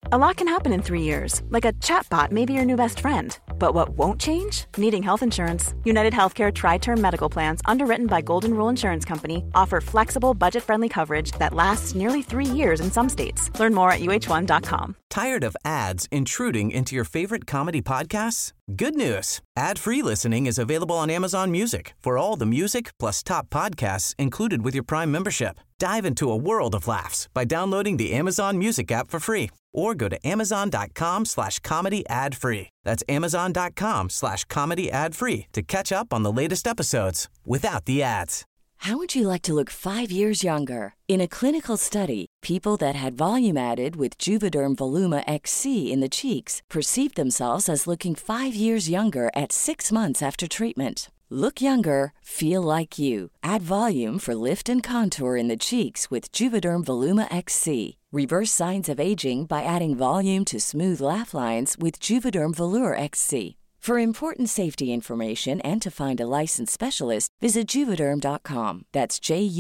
A lot can happen in 3 years, like a chatbot may be your new best friend. But what won't change? Needing health insurance. United Healthcare Tri-Term Medical Plans, underwritten by Golden Rule Insurance Company, offer flexible, budget-friendly coverage that lasts nearly 3 years in some states. Learn more at uh1.com. Tired of ads intruding into your favorite comedy podcasts? Good news. Ad-free listening is available on Amazon Music for all the music plus top podcasts included with your Prime membership. Dive into a world of laughs by downloading the Amazon Music app for free or go to amazon.com/comedy ad-free. That's amazon.com/comedy ad-free to catch up on the latest episodes without the ads. How would you like to look 5 years younger? In a clinical study, people that had volume added with Juvederm Voluma XC in the cheeks perceived themselves as looking 5 years younger at 6 months after treatment. Look younger, feel like you. Add volume for lift and contour in the cheeks with Juvederm Voluma XC. Reverse signs of aging by adding volume to smooth laugh lines with Juvederm Volure XC. For important safety information and to find a licensed specialist, visit Juvederm.com. That's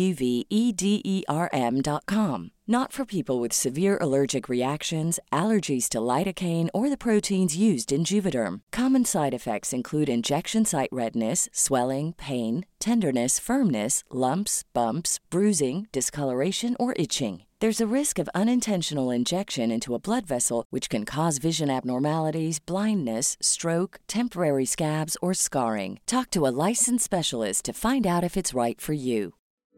JUVEDERM.com. Not for people with severe allergic reactions, allergies to lidocaine, or the proteins used in Juvederm. Common side effects include injection site redness, swelling, pain, tenderness, firmness, lumps, bumps, bruising, discoloration, or itching. There's a risk of unintentional injection into a blood vessel, which can cause vision abnormalities, blindness, stroke, temporary scabs, or scarring. Talk to a licensed specialist to find out if it's right for you.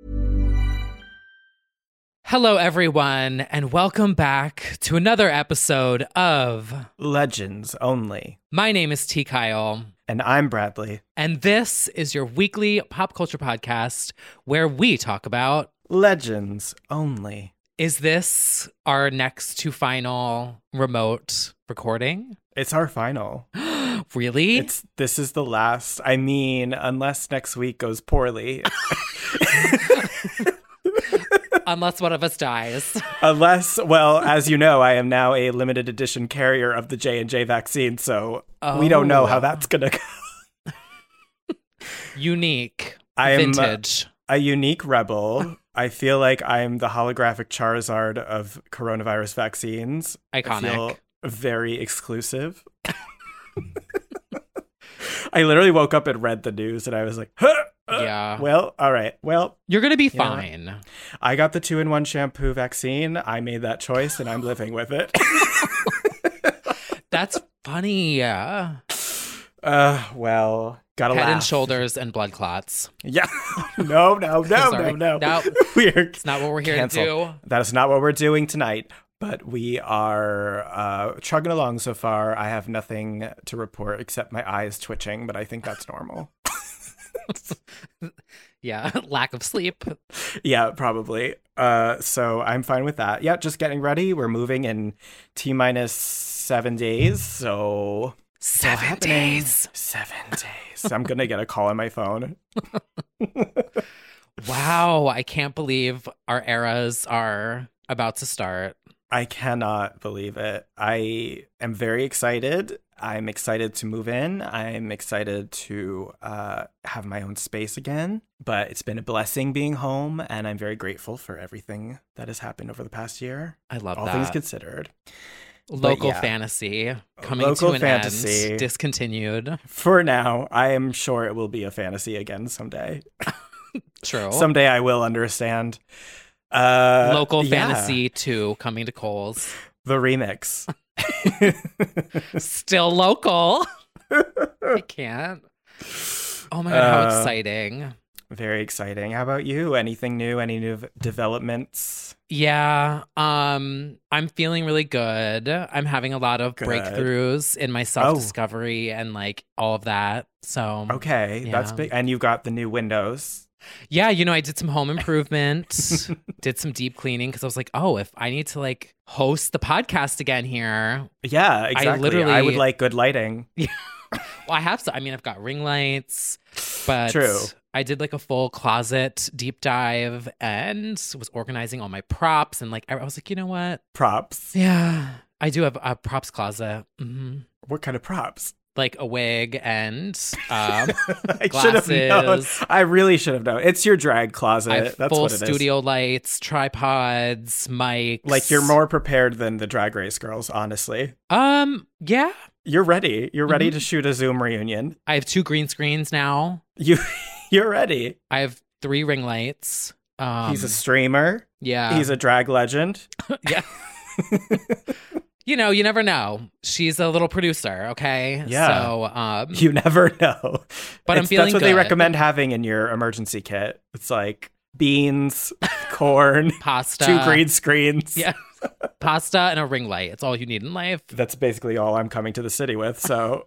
Hello, everyone, and welcome back to another episode of Legends Only. My name is T. Kyle. And I'm Bradley. And this is your weekly pop culture podcast where we talk about Legends Only. Is this our next to final remote recording? It's our final. Really? This is the last. I mean, unless next week goes poorly. Unless one of us dies. Unless, well, as you know, I am now a limited edition carrier of the J&J vaccine, so we don't know how that's going to go. Unique. I am vintage. A unique rebel. I feel like I'm the holographic Charizard of coronavirus vaccines. Iconic. I feel very exclusive. I literally woke up and read the news and I was like, yeah. Well, all right. Well, you're going to be fine. I got the 2-in-1 shampoo vaccine. I made that choice and I'm living with it. That's funny. Well, gotta laugh. Head and shoulders and blood clots. Yeah. No. It's not what we're here to do. That is not what we're doing tonight. But we are chugging along so far. I have nothing to report except my eyes twitching, but I think that's normal. Yeah, lack of sleep. Yeah, probably. So I'm fine with that. Yeah, just getting ready. We're moving in T-minus 7 days, so... 7 days. 7 days. I'm going to get a call on my phone. Wow, I can't believe our eras are about to start. I cannot believe it. I am very excited. I'm excited to move in. I'm excited to have my own space again. But it's been a blessing being home, and I'm very grateful for everything that has happened over the past year. I love all that. All things considered. Local fantasy coming to an end. Discontinued. For now, I am sure it will be a fantasy again someday. True. Someday I will understand. Local Fantasy 2 coming to Kohl's. The remix. Still local. I can't. Oh my God, how exciting. Very exciting. How about you? Anything new? Any new developments? Yeah, I'm feeling really good. I'm having a lot of breakthroughs in my self-discovery and like all of that. So okay, that's big. And you got the new windows. Yeah, I did some home improvement, did some deep cleaning because I was like, oh, if I need to like host the podcast again here. Yeah, exactly. I would like good lighting. Yeah. Well, I have some. I mean, I've got ring lights, but true. I did like a full closet deep dive and was organizing all my props. And like, I was like, you know what? Props? Yeah, I do have a props closet. Mm-hmm. What kind of props? like a wig and I should have known. I really should have known. It's your drag closet. I have That's full what it is. studio lights, tripods, mics. Like you're more prepared than the Drag Race girls, honestly. Yeah. You're ready. You're ready to shoot a Zoom reunion. I have 2 green screens now. You're ready. I have 3 ring lights. He's a streamer. Yeah. He's a drag legend. Yeah. You know, you never know. She's a little producer, okay? Yeah. So, you never know. But I'm feeling That's what good. they recommend having in your emergency kit. It's like beans, corn, pasta, 2 green screens. Yeah. Pasta and a ring light. It's all you need in life. That's basically all I'm coming to the city with. So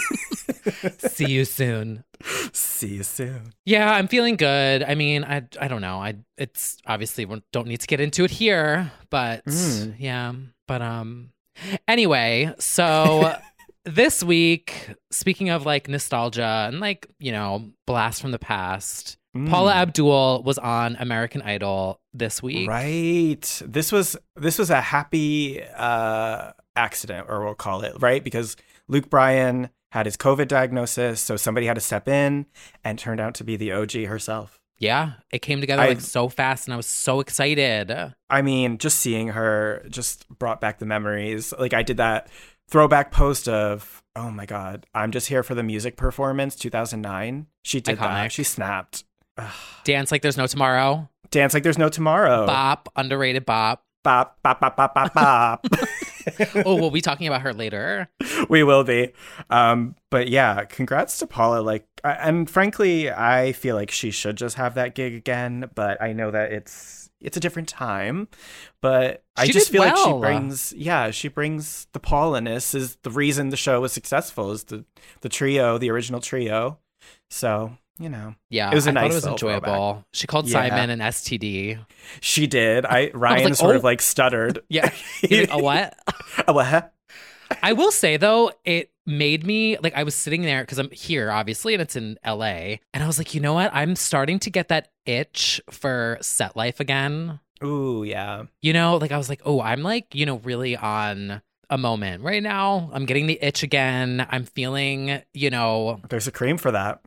see you soon. See you soon. Yeah, I'm feeling good. I mean, I don't know. It's obviously we don't need to get into it here, but yeah. But anyway, so this week, speaking of like nostalgia and like, you know, blast from the past, Paula Abdul was on American Idol this week. Right. This was a happy accident, or we'll call it, right? Because Luke Bryan had his COVID diagnosis, so somebody had to step in, and turned out to be the OG herself. Yeah, it came together like so fast, and I was so excited. I mean, just seeing her just brought back the memories. Like I did that throwback post of, oh my God, I'm just here for the music performance 2009. She did that. She snapped. Dance Like There's No Tomorrow. Dance Like There's No Tomorrow. Bop, underrated bop. Bop, bop, bop, bop, bop, bop. Oh, we'll be talking about her later. We will be. But yeah, congrats to Paula. Like, and frankly, I feel like she should just have that gig again, but I know that it's a different time. But I just feel like she brings the Paula-ness is the reason the show was successful, is the trio, the original trio. So, you know. Yeah, it was I thought it was enjoyable. Throwback. She called Simon an STD. She did. Ryan sort of like stuttered. Yeah. Like, a what? A what? I will say though, it made me like, I was sitting there because I'm here obviously and it's in LA, and I was like, you know what? I'm starting to get that itch for set life again. Ooh, yeah. You know, like I was like, oh, I'm like, you know, really on a moment right now. I'm getting the itch again. I'm feeling, you know. There's a cream for that.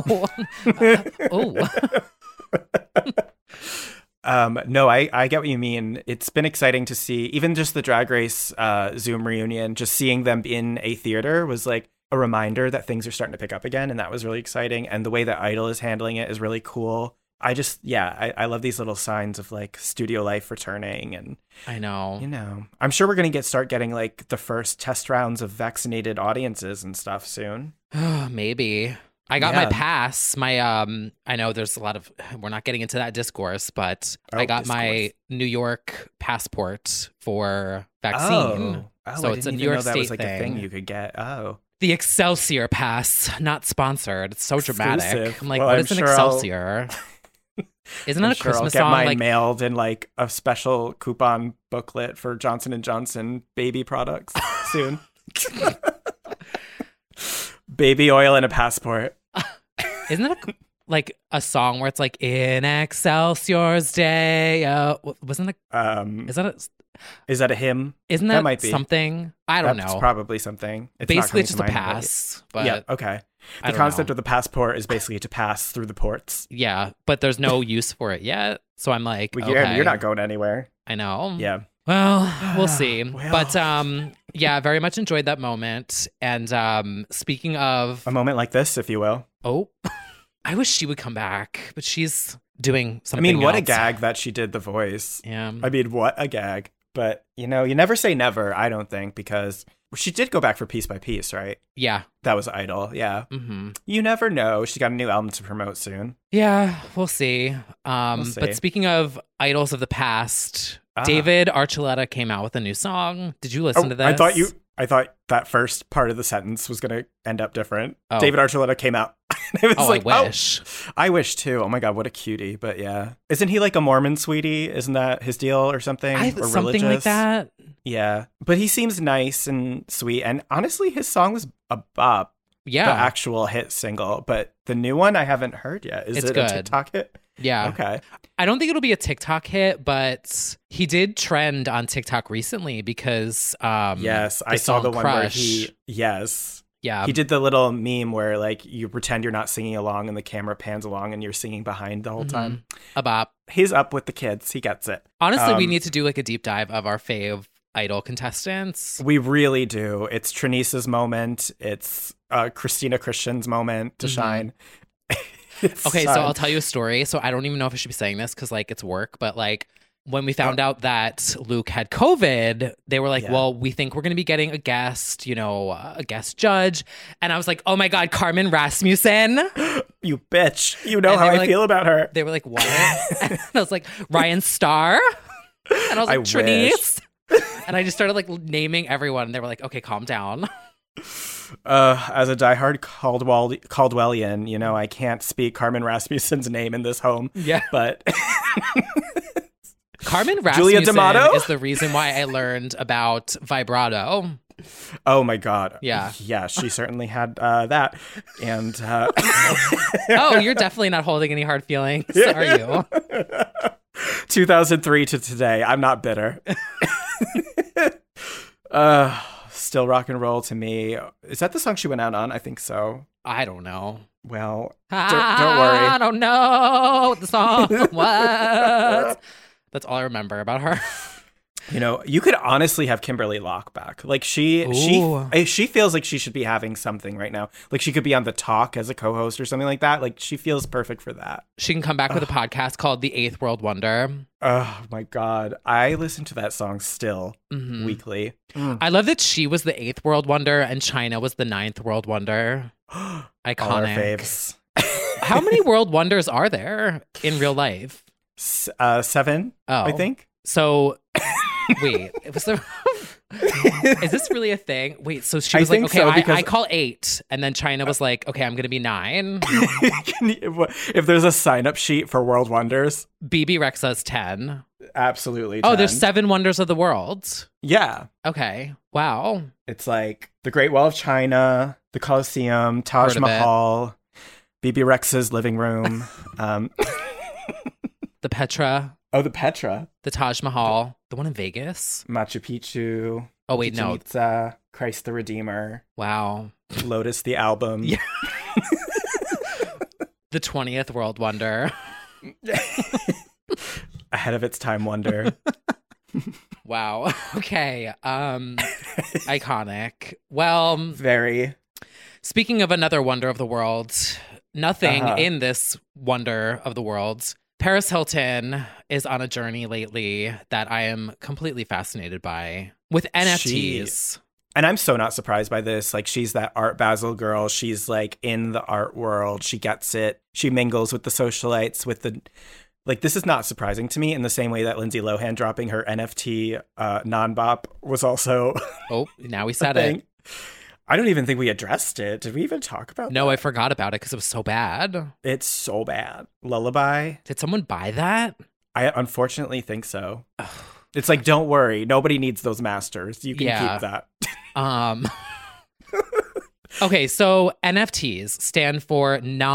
No, I get what you mean. It's been exciting to see, even just the Drag Race Zoom reunion, just seeing them in a theater was like a reminder that things are starting to pick up again. And that was really exciting. And the way that Idol is handling it is really cool. I love these little signs of like studio life returning. And I know, you know, I'm sure we're going to start getting like the first test rounds of vaccinated audiences and stuff soon. Maybe. I got my pass. I know there's a lot of, we're not getting into that discourse, but I got my New York passport for vaccine. So it's a New York State thing. That was like a thing you could get. Oh. The Excelsior pass, not sponsored. It's so dramatic. Exclusive. I'm like, what is an Excelsior? Isn't it a Christmas song? I'll get mine like mailed in like a special coupon booklet for Johnson & Johnson baby products soon. Baby oil and a passport. Isn't that like a song where it's like in Excelsior's day? Wasn't it? Is that a hymn? Isn't that might be something? I don't know. That's probably something. Basically, it's just a pass. But yeah, okay. The concept of the passport is basically to pass through the ports. Yeah, but there's no use for it yet. So I'm like, okay. You're not going anywhere. I know. Yeah. Well, we'll see. But yeah, very much enjoyed that moment. And speaking of a moment like this, if you will. Oh, I wish she would come back, but she's doing something. I mean, what else. A gag that she did the voice. Yeah. I mean, what a gag. But, you know, you never say never, I don't think, because she did go back for Piece by Piece, right? Yeah. That was Idol, yeah. Mm-hmm. You never know. She got a new album to promote soon. Yeah, we'll see. But speaking of idols of the past, David Archuleta came out with a new song. Did you listen to this? I thought that first part of the sentence was going to end up different. David Archuleta came out. It was like, I wish. I wish too. Oh my God, what a cutie. But yeah. Isn't he like a Mormon sweetie? Isn't that his deal or something? Or something religious? like that. Yeah. But he seems nice and sweet. And honestly, his song was a bop. Yeah. The actual hit single. But the new one I haven't heard yet. Is it good. A TikTok hit? Yeah. Okay. I don't think it'll be a TikTok hit, but he did trend on TikTok recently because yes, I saw the one where he Yeah. He did the little meme where like you pretend you're not singing along and the camera pans along and you're singing behind the whole time. A bop. He's up with the kids. He gets it. Honestly, we need to do like a deep dive of our fave Idol contestants. We really do. It's Trinice's moment. It's Christina Christian's moment to shine. Okay, so I'll tell you a story. So I don't even know if I should be saying this because like it's work, but like when we found out that Luke had COVID, they were like, well, we think we're going to be getting a guest, you know, a guest judge. And I was like, oh my God, Carmen Rasmussen. You bitch. You know how I feel about her. They were like, what? And I was like, Ryan Starr. And I was like, Trinice. And I just started like naming everyone. And they were like, okay, calm down. As a diehard Caldwellian, you know, I can't speak Carmen Rasmussen's name in this home. Yeah. But Carmen Rasmussen is the reason why I learned about vibrato. Oh my God. Yeah. Yeah, she certainly had that. And oh, you're definitely not holding any hard feelings, are you? 2003 to today. I'm not bitter. Still rock and roll to me. Is that the song she went out on? I think so. I don't know. Well, don't worry. I don't know what the song was. That's all I remember about her. You know, you could honestly have Kimberly Locke back. Like she feels like she should be having something right now. Like she could be on The Talk as a co-host or something like that. Like she feels perfect for that. She can come back with a podcast called The Eighth World Wonder. Oh my God. I listen to that song still weekly. I love that she was the eighth world wonder and China was the ninth world wonder. Iconic. All our faves. How many world wonders are there in real life? 7, I think. So, wait, is this really a thing? Wait, so she was like, okay, so, I call 8. And then China was like, okay, I'm going to be 9. If there's a sign-up sheet for World Wonders. BB Rexha's 10. Absolutely 10. Oh, there's 7 wonders of the world. Yeah. Okay. Wow. It's like the Great Wall of China, the Colosseum, Taj Mahal, BB Rexha's living room. The Petra. Oh, the Petra. The Taj Mahal. The one in Vegas. Machu Picchu. Oh, wait, Chichen Itza, Christ the Redeemer. Wow. Lotus the album. Yeah. The 20th World Wonder. Ahead of its time wonder. Wow. Okay. Iconic. Well, very. Speaking of another wonder of the world, nothing in this wonder of the world. Paris Hilton is on a journey lately that I am completely fascinated by with NFTs. And I'm so not surprised by this. Like, she's that Art Basel girl. She's like in the art world. She gets it. She mingles with the socialites, with the... Like, this is not surprising to me in the same way that Lindsay Lohan dropping her NFT non-bop was also... Oh, now we said it. I don't even think we addressed it. Did we even talk about that? No, I forgot about it because it was so bad. It's so bad. Lullaby. Did someone buy that? I unfortunately think so. It's like, don't worry. Nobody needs those masters. You can keep that. Okay, so NFTs stand for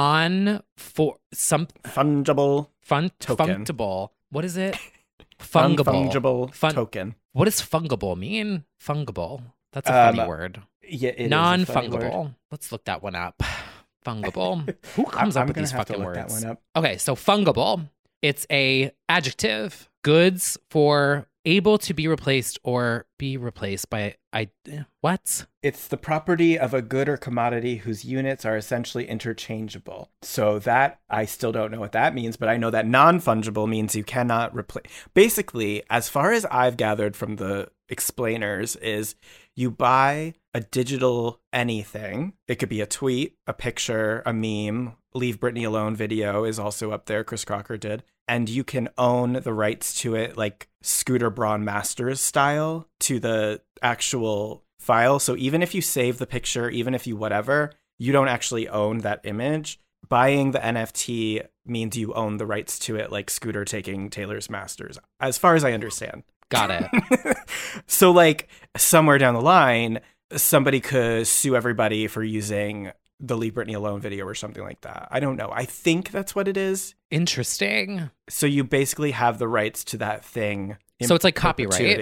fungible token. Fungible. What is it? Fungible token. What does fungible mean? Fungible. That's a funny word. Yeah, it non-fungible. Let's look that one up. Fungible. Who comes up with these fucking words? That one up. Okay, so fungible. It's a adjective. Goods for able to be replaced or be replaced by what? It's the property of a good or commodity whose units are essentially interchangeable. So that, I still don't know what that means, but I know that non-fungible means you cannot replace. Basically, as far as I've gathered from the explainers, is you buy a digital anything. It could be a tweet, a picture, a meme. Leave Britney Alone video is also up there. Chris Crocker did. And you can own the rights to it like Scooter Braun Masters style to the actual file. So even if you save the picture, even if you whatever, you don't actually own that image. Buying the NFT means you own the rights to it like Scooter taking Taylor's masters, as far as I understand. Got it. So like somewhere down the line, somebody could sue everybody for using the Leave Britney Alone video or something like that. I don't know. I think that's what it is. Interesting. So you basically have the rights to that thing. So it's like copyright.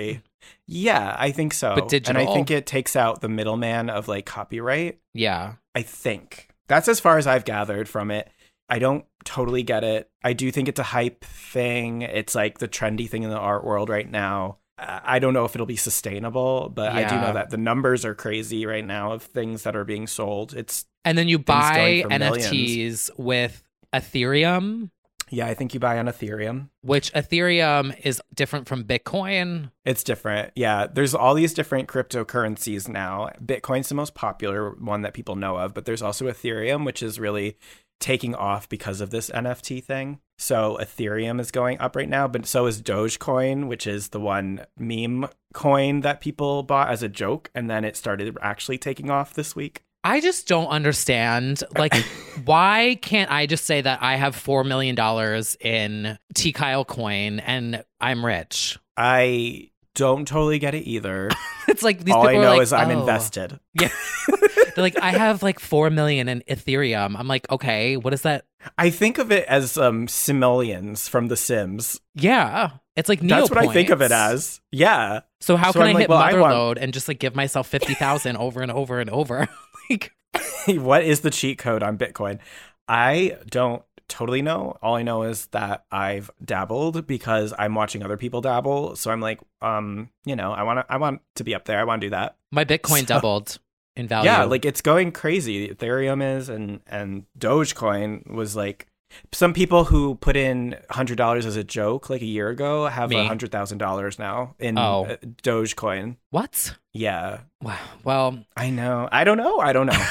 Yeah, I think so. But digital. And I think it takes out the middleman of like copyright. Yeah. I think. That's as far as I've gathered from it. I don't totally get it. I do think it's a hype thing. It's like the trendy thing in the art world right now. I don't know if it'll be sustainable, but I do know that the numbers are crazy right now of things that are being sold. And then you buy for NFTs millions. with Ethereum. Yeah, I think you buy on Ethereum. Which Ethereum is different from Bitcoin. It's different. Yeah, there's all these different cryptocurrencies now. Bitcoin's the most popular one that people know of, but there's also Ethereum, which is really taking off because of this NFT thing. So Ethereum is going up right now, but so is Dogecoin, which is the one meme coin that people bought as a joke, and then it started actually taking off this week. I just don't understand. Like, why can't I just say that I have $4 million in T. Kyle coin and I'm rich? I don't totally get it either. It's like these all I people know are like, is I'm oh. invested. Yeah. They're like, I have like 4 million in Ethereum. I'm like, okay, what is that? I think of it as simoleons from The Sims. Yeah. It's like Neopoints. That's what I think of it as. Yeah. So how can I I'm like, hit well, Motherload and just like give myself 50,000 over and over and over? Like, what is the cheat code on Bitcoin? I don't totally know. All I know is that I've dabbled because I'm watching other people dabble. So I'm like, you know, I want to be up there. I want to do that. my Bitcoin doubled in value. Yeah, like it's going crazy. Ethereum is and Dogecoin was like, some people who put in $100 as a joke like a year ago have Me. $100,000 now in Dogecoin. What? Yeah. Wow. Well, I know. I don't know.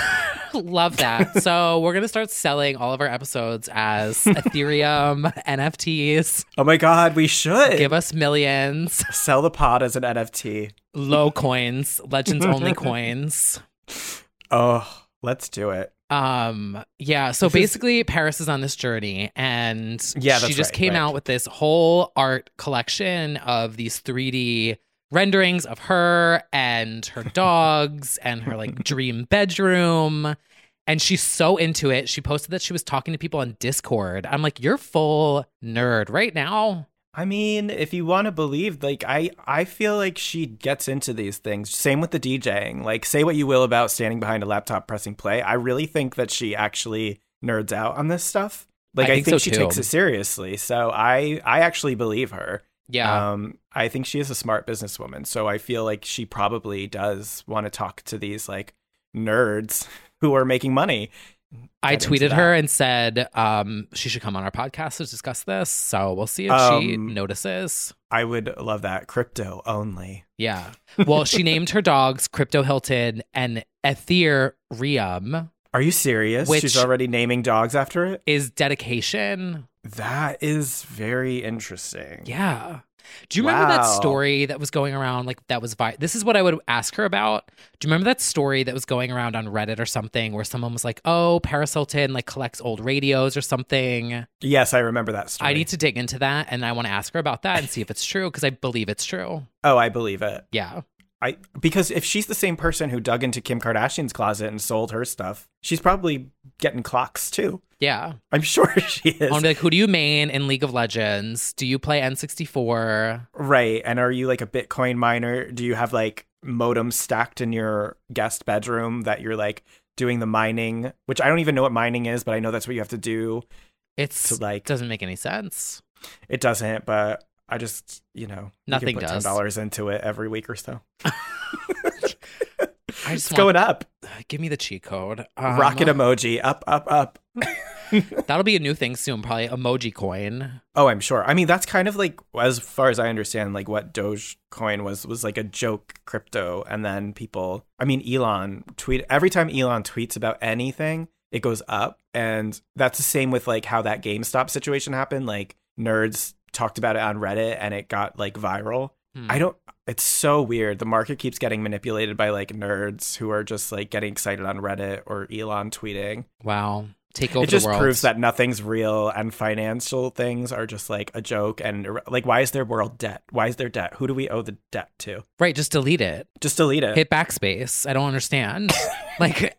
love that. So we're going to start selling all of our episodes as Ethereum NFTs. Oh my God, we should. Give us millions. Sell the pod as an NFT. Low coins, legends only coins. Oh, let's do it. Yeah, so basically Paris is on this journey and Yeah, she that's just right, came right. out with this whole art collection of these 3D renderings of her and her dogs and her like dream bedroom. And she's so into it. She posted that she was talking to people on Discord. I'm like, you're full nerd right now. I mean, if you want to believe, like, I feel like she gets into these things. Same with the DJing. Like, say what you will about standing behind a laptop pressing play. I really think that she actually nerds out on this stuff. Like, I think so she too. takes it seriously. So I actually believe her. Yeah. I think she is a smart businesswoman. So I feel like she probably does want to talk to these, like, nerds who are making money. I Get into tweeted that. her and said she should come on our podcast to discuss this. So we'll see if she notices. I would love that. Crypto only. Yeah. Well, she named her dogs Crypto Hilton and Ethereum, Are you serious? Which- She's already naming dogs after it? is dedication. That is very interesting. Yeah. Do you remember that Wow. story that was going around? Like that was this is what I would ask her about. Do you remember that story that was going around on Reddit or something where someone was like, "Oh, Paris Hilton like collects old radios or something"? Yes, I remember that story. I need to dig into that, and I want to ask her about that and see if it's true because I believe it's true. Oh, I believe it. Yeah. Because if she's the same person who dug into Kim Kardashian's closet and sold her stuff, she's probably getting clocks too. Yeah. I'm sure she is. I want to be like, who do you main in League of Legends? Do you play N64? Right. And are you like a Bitcoin miner? Do you have like modems stacked in your guest bedroom that you're like doing the mining, which I don't even know what mining is, but I know that's what you have to do. It's To, like- doesn't make any sense. It doesn't, but I just, you know, Nothing you can put does. $10 into it every week or so. I just It's going up. Give me the cheat code. Rocket emoji. Up, up, up. That'll be a new thing soon, probably emoji coin. Oh, I'm sure. I mean, that's kind of like, as far as I understand, like what Dogecoin was like a joke crypto. And then people, I mean, every time Elon tweets about anything, it goes up. And that's the same with like how that GameStop situation happened. Like nerds talked about it on Reddit and it got like viral. It's so weird. The market keeps getting manipulated by like nerds who are just like getting excited on Reddit or Elon tweeting. Wow. Take over It just the world. proves that nothing's real and financial things are just like a joke. And like, why is there world debt? Why is there debt? Who do we owe the debt to? Right, just delete it. Just delete it. Hit backspace. I don't understand. Like,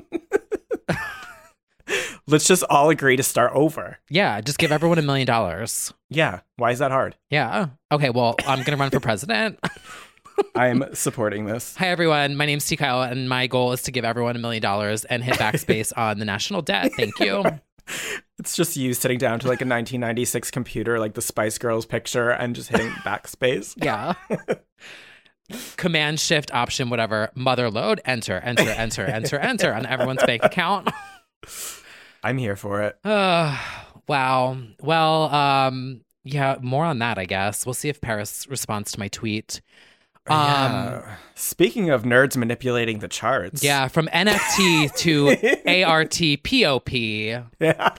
Let's just all agree to start over. yeah, just give everyone $1 million. Yeah. Why is that hard? Yeah. Okay, well, I'm going to run for president. I'm supporting this. Hi, everyone. My name's T. Kyle, and my goal is to give everyone $1 million and hit backspace on the national debt. Thank you. It's just you sitting down to like a 1996 computer, like the Spice Girls picture, and just hitting backspace. Yeah. Command, Shift, Option, whatever. Mother load, enter on everyone's bank account. I'm here for it. Wow. Well, yeah, more on that, I guess. We'll see if Paris responds to my tweet. Yeah. Speaking of nerds manipulating the charts. Yeah, from NFT to ARTPOP. Yeah.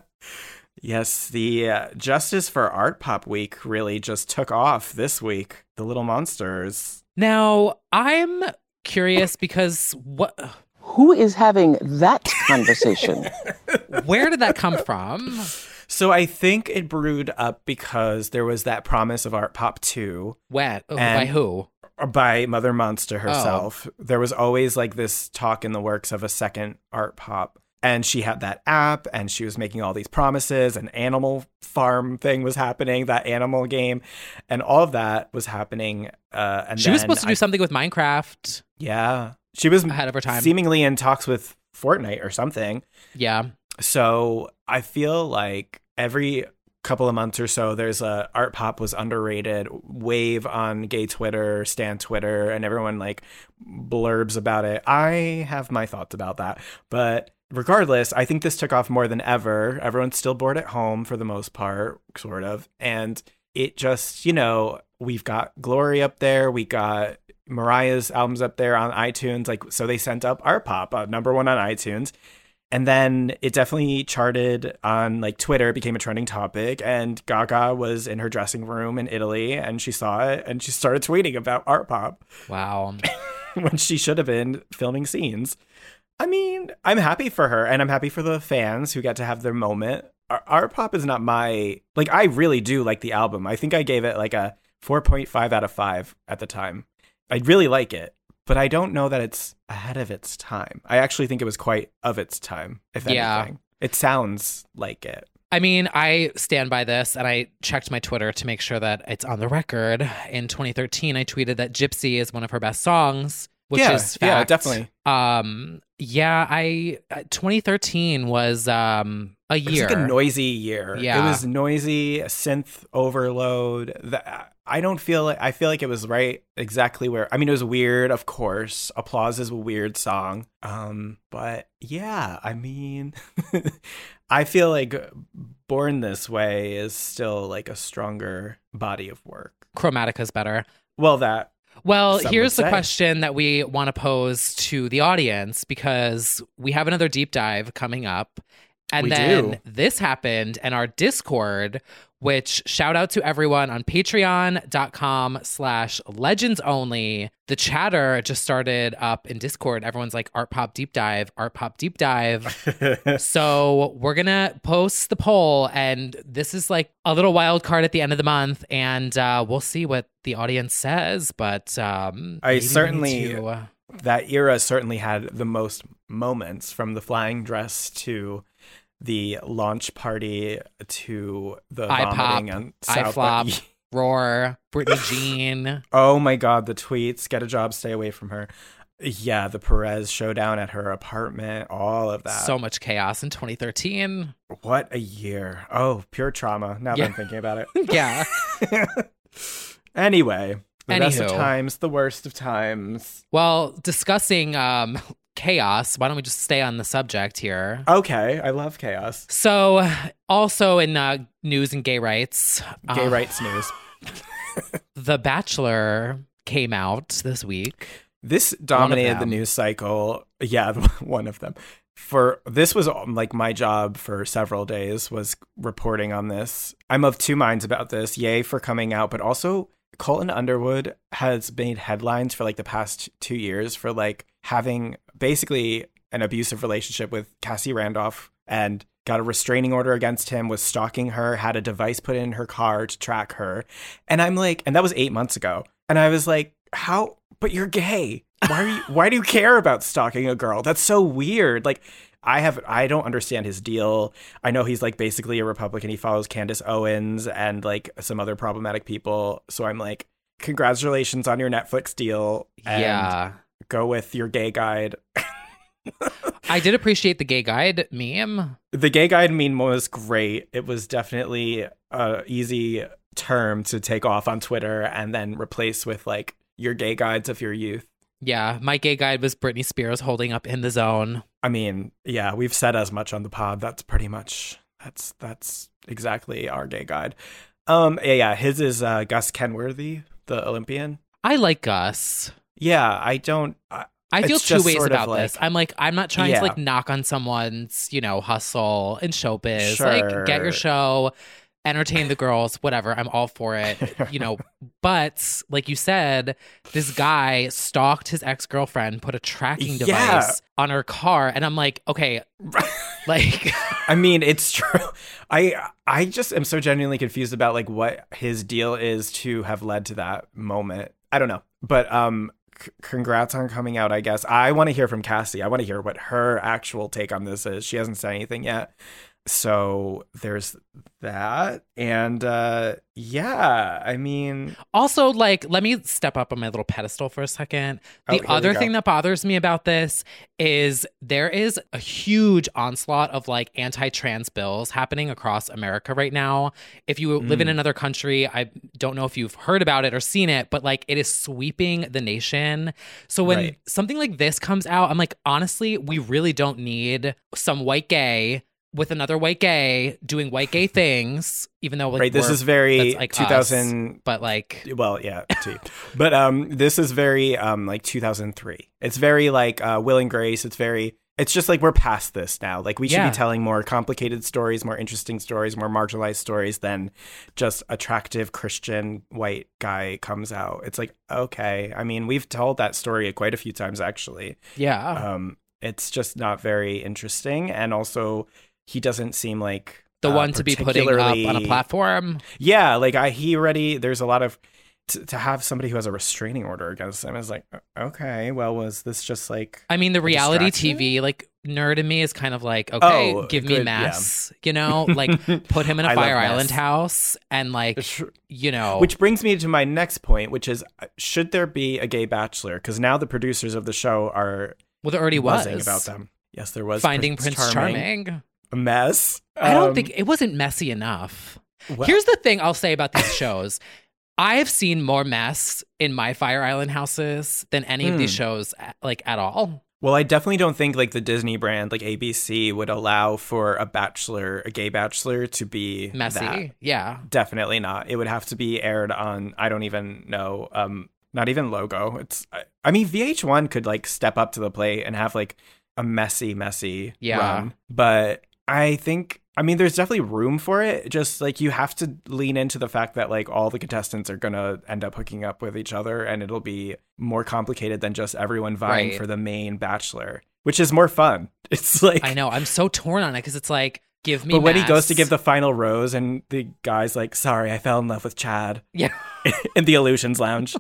Yes, the Justice for Art Pop Week really just took off this week. The Little Monsters. Now, I'm curious because Who is having that conversation? where did that come from? So I think it brewed up because there was that promise of Art Pop 2. When? By who? By Mother Monster herself. There was always like this talk in the works of a second Art Pop. And she had that app and she was making all these promises. An Animal Farm thing was happening, that animal game. And all of that was happening. And she was supposed to do something with Minecraft. Yeah. She was ahead of her time. Seemingly in talks with Fortnite or something. Yeah. So I feel like every couple of months or so, there's a Art Pop was underrated wave on gay Twitter, stan Twitter, and everyone like blurbs about it. I have my thoughts about that. But regardless, I think this took off more than ever. Everyone's still bored at home for the most part, sort of. And it just, we've got Glory up there. We got Mariah's albums up there on iTunes. Like, so they sent up Art Pop, number 1 on iTunes. And then it definitely charted on like Twitter, became a trending topic. And Gaga was in her dressing room in Italy and she saw it and she started tweeting about Art Pop. Wow. When she should have been filming scenes. I mean, I'm happy for her and I'm happy for the fans who get to have their moment. Art Pop is not I really do like the album. I think I gave it like a 4.5 out of 5 at the time. I really like it. But I don't know that it's ahead of its time. I actually think it was quite of its time, if anything. It sounds like it. I mean, I stand by this, and I checked my Twitter to make sure that it's on the record. In 2013, I tweeted that Gypsy is one of her best songs, which is fact. Yeah, definitely. 2013 was a year. It was like a noisy year. Yeah. It was noisy, synth overload. I feel like it was right exactly where, I mean, it was weird, of course. Applause is a weird song. But yeah, I mean, I feel like Born This Way is still like a stronger body of work. Chromatica's better. Well, here's the question that we want to pose to the audience, because we have another deep dive coming up. And then this happened in our Discord, which shout out to everyone on patreon.com/legendsonly. The chatter just started up in Discord. Everyone's like, Art Pop Deep Dive, Art Pop Deep Dive. So we're going to post the poll, and this is like a little wild card at the end of the month, and we'll see what the audience says. But that era certainly had the most moments, from the flying dress to the launch party to the vomiting on South iFlop, Roar, Britney Jean. Oh my God, the tweets, get a job, stay away from her. Yeah, the Perez showdown at her apartment, all of that. So much chaos in 2013. What a year. Oh, pure trauma, now that I'm thinking about it. Yeah. Anyway, the best of times, the worst of times. Well, discussing chaos, why don't we just stay on the subject here? Okay, I love chaos. So, also in news and gay rights. Gay rights news. The Bachelor came out this week. This dominated the news cycle. Yeah, one of them. This was like my job for several days, was reporting on this. I'm of two minds about this. Yay for coming out, but also Colton Underwood has made headlines for like the past 2 years for like having basically an abusive relationship with Cassie Randolph, and got a restraining order against him, was stalking her, had a device put in her car to track her. And I'm like, and that was 8 months ago. And I was like, how? But you're gay. Why do you care about stalking a girl? That's so weird. Like, I don't understand his deal. I know he's like basically a Republican. He follows Candace Owens and like some other problematic people. So I'm like, congratulations on your Netflix deal. And Yeah. go with your gay guide. I did appreciate the gay guide meme. The gay guide meme was great. It was definitely a easy term to take off on Twitter and then replace with like your gay guides of your youth. Yeah, my gay guide was Britney Spears holding up In the Zone. I mean, yeah, we've said as much on the pod. That's pretty much that's exactly our gay guide. Yeah, his is Gus Kenworthy, the Olympian. I like Gus. Yeah, I don't. I feel it's two just ways sort of about like- this. I'm not trying Yeah. to like knock on someone's, hustle and showbiz. Sure. Like, get your show, entertain the girls, whatever. I'm all for it, But like you said, this guy stalked his ex-girlfriend, put a tracking device Yeah. on her car, and I'm like, okay, like, I mean, it's true. I just am so genuinely confused about like what his deal is to have led to that moment. I don't know, but congrats on coming out, I guess. I want to hear from Cassie. I want to hear what her actual take on this is. She hasn't said anything yet. So there's that. And yeah, I mean, also, like, let me step up on my little pedestal for a second. Oh, The here we other go. thing that bothers me about this is there is a huge onslaught of like anti-trans bills happening across America right now. If you live in another country, I don't know if you've heard about it or seen it, but like it is sweeping the nation. So when Right. something like this comes out, I'm like, honestly, we really don't need some white gay with another white gay doing white gay things, even though like right, this we're- is very that's, like, 2000. us, but like Well, yeah, too. But this is very like 2003. It's very like Will and Grace. It's just like we're past this now. Like we should Yeah. be telling more complicated stories, more interesting stories, more marginalized stories than just attractive Christian white guy comes out. It's like, okay. I mean, we've told that story quite a few times actually. yeah. It's just not very interesting, and also he doesn't seem like The one to be putting up on a particularly- platform. Yeah, like there's a lot of to have somebody who has a restraining order against them is like, okay, well, was this just like I mean, the reality distraction? TV, like, nerd in me is kind of like, okay, Oh, give me good, mess, like put him in a I love Fire mess. Island house and like, Which brings me to my next point, which is should there be a gay bachelor? Because now the producers of the show are well, there already was buzzing about them. Yes, there was Finding Prince Charming. A mess. I don't think it wasn't messy enough. well- Here's the thing I'll say about these shows. I have seen more mess in my Fire Island houses than any of these shows, like, at all. Well, I definitely don't think like the Disney brand, like ABC, would allow for a gay bachelor to be Messy. that. Yeah. Definitely not. It would have to be aired on, I don't even know, not even Logo. I mean, VH1 could like step up to the plate and have like a messy Yeah. run. But I think, I mean, there's definitely room for it. Just like you have to lean into the fact that like all the contestants are going to end up hooking up with each other, and it'll be more complicated than just everyone vying Right. for the main bachelor, which is more fun. It's like, I know. I'm so torn on it because it's like, give me but when he goes to mess. give the final rose and the guy's like, sorry, I fell in love with Chad Yeah. in the Illusions Lounge.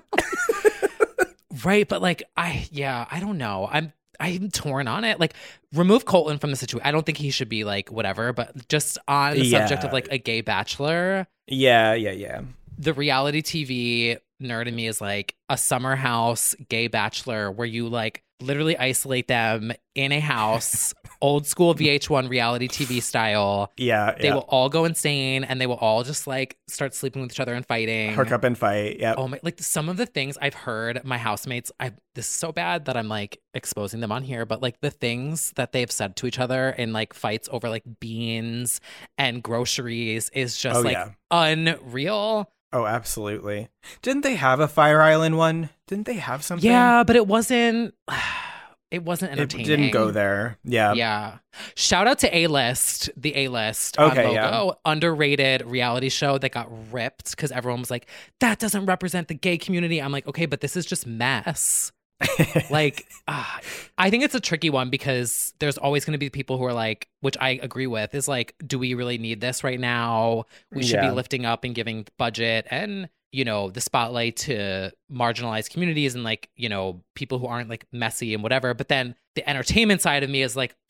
Right, but like I don't know. I'm torn on it. Like, remove Colton from the situation. I don't think he should be like whatever, but just on the subject of Yeah. like a gay bachelor, Yeah. the reality TV nerd in me is like a summer house gay bachelor where you like literally isolate them in a house, old school VH1 reality TV style. Yeah. They will all go insane and they will all just like start sleeping with each other and fighting. hook up and fight. Yeah. Oh my! Like some of the things I've heard my housemates. This is so bad that I'm like exposing them on here, but like the things that they've said to each other in like fights over like beans and groceries is just Oh, like yeah. unreal. Oh, absolutely. Didn't they have a Fire Island one? Didn't they have something? Yeah, but it wasn't. It wasn't It entertaining. didn't go there. Yeah. Yeah. Shout out to A-List, the A-List Okay, on Logo. yeah. Underrated reality show that got ripped because everyone was like, that doesn't represent the gay community. I'm like, okay, but this is just mess. Like, I think it's a tricky one because there's always going to be people who are like, which I agree with, is like, do we really need this right now? We should be Yeah. lifting up and giving budget and, the spotlight to marginalized communities and like, people who aren't like messy and whatever. But then the entertainment side of me is like,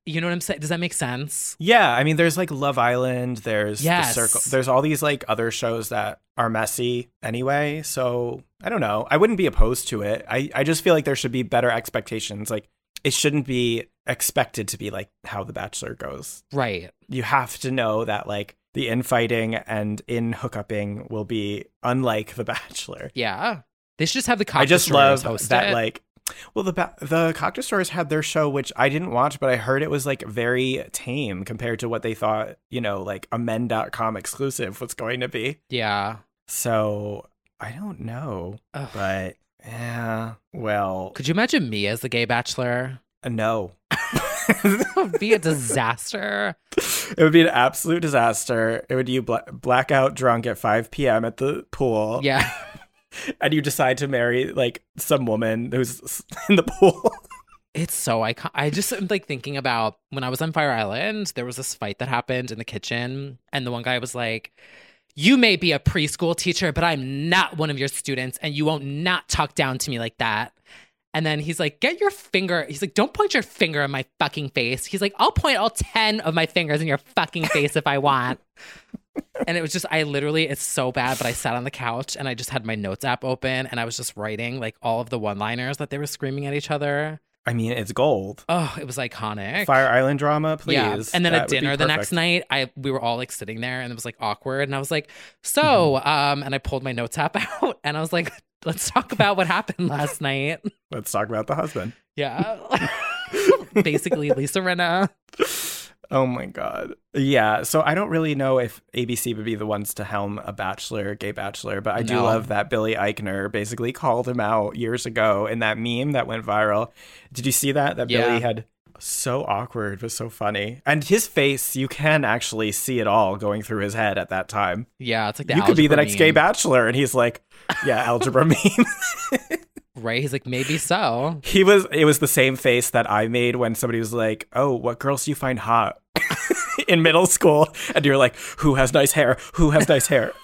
You know what I'm saying? Does that make sense? Yeah, I mean, there's like Love Island, there's Yes. The Circle, there's all these like other shows that are messy anyway. So I don't know. I wouldn't be opposed to it. I just feel like there should be better expectations. Like it shouldn't be expected to be like how The Bachelor goes. Right. You have to know that like the infighting and in hookupping will be unlike The Bachelor. Yeah. They should just have the I Cocktail just love host that it. like. Well, the Cocktail Stories had their show, which I didn't watch, but I heard it was like very tame compared to what they thought, you know, like a men.com exclusive was going to be. Yeah. So I don't know, Ugh. but yeah, well, Could you imagine me as the gay bachelor? no. It would be a disaster. It would be an absolute disaster. It would you blackout drunk at 5 p.m. at the pool. Yeah. And you decide to marry like some woman who's in the pool. It's so iconic. I just am like thinking about when I was on Fire Island, there was this fight that happened in the kitchen. And the one guy was like, you may be a preschool teacher, but I'm not one of your students. And you won't not talk down to me like that. And then he's like, get your finger. He's like, don't point your finger in my fucking face. He's like, I'll point all 10 of my fingers in your fucking face if I want. And it was just, it's so bad, but I sat on the couch and I just had my notes app open and I was just writing like all of the one-liners that they were screaming at each other. I mean, it's gold. Oh, it was iconic. Fire Island drama, please. Yeah. And then That at would be dinner the next perfect. night, we were all like sitting there and it was like awkward. And I was like, so, and I pulled my notes app out and I was like, let's talk about what happened last night. Let's talk about the husband. Yeah. Basically, Lisa Rinna. Oh my God. Yeah. So I don't really know if ABC would be the ones to helm a bachelor, gay bachelor, but I do No. love that Billy Eichner basically called him out years ago in that meme that went viral. Did you see that? That Yeah. Billy had so awkward, it was so funny. And his face, you can actually see it all going through his head at that time. Yeah, it's like the You could be the algebra next gay meme, bachelor. And he's like, yeah, algebra meme. right? He's like, maybe so. It was the same face that I made when somebody was like, oh, what girls do you find hot in middle school? And you're like, who has nice hair? Who has nice hair?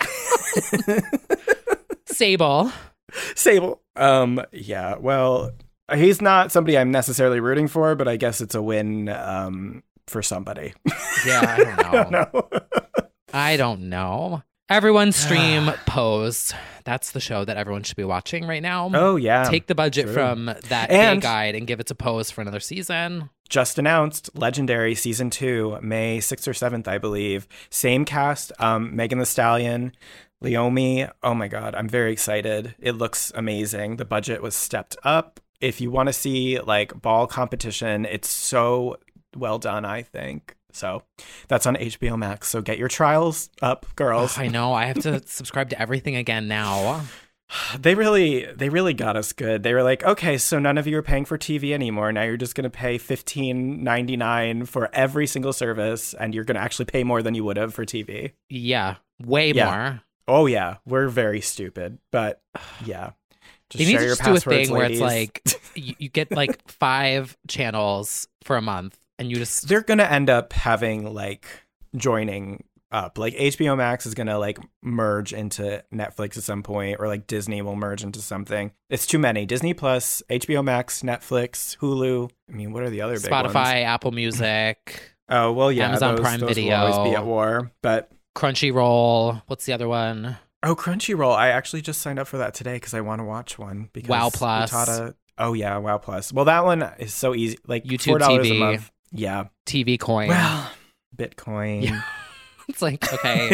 Sable. Sable. Yeah, well, he's not somebody I'm necessarily rooting for, but I guess it's a win for somebody. Yeah, I don't know. No. I don't know. Everyone stream Pose. That's the show that everyone should be watching right now. Oh, yeah. Take the budget True. from that And- gay guide and give it to Pose for another season. Just announced Legendary Season 2, May 6th or 7th, I believe. Same cast, Megan Thee Stallion, Leomi. Oh my God, I'm very excited. It looks amazing. The budget was stepped up. If you want to see like ball competition, it's so well done, I think. So that's on HBO Max. So get your trials up, girls. I know. I have to subscribe to everything again now. They really got us good. They were like, okay, so none of you are paying for TV anymore. Now you're just going to pay $15.99 for every single service, and you're going to actually pay more than you would have for TV. Yeah, way Yeah. more. Oh yeah, we're very stupid, but yeah. They need share to your just do a passwords, thing where it's ladies. like you get like 5 channels for a month, and you just They're going to end up having like joining up. Like HBO Max is going to like merge into Netflix at some point, or like Disney will merge into something. It's too many. Disney Plus, HBO Max, Netflix, Hulu. I mean, what are the other big ones? Spotify, Apple Music, Oh, well, yeah. Amazon those, Prime those Video. will always be at war. But, Crunchyroll. What's the other one? oh, Crunchyroll. I actually just signed up for that today because I want to watch one. Because Wow Plus. Oh, yeah, Wow Plus. Well, that one is so easy. Like YouTube $4 TV. a month. Yeah. TV Coin. Well, Bitcoin. Yeah. It's like, okay.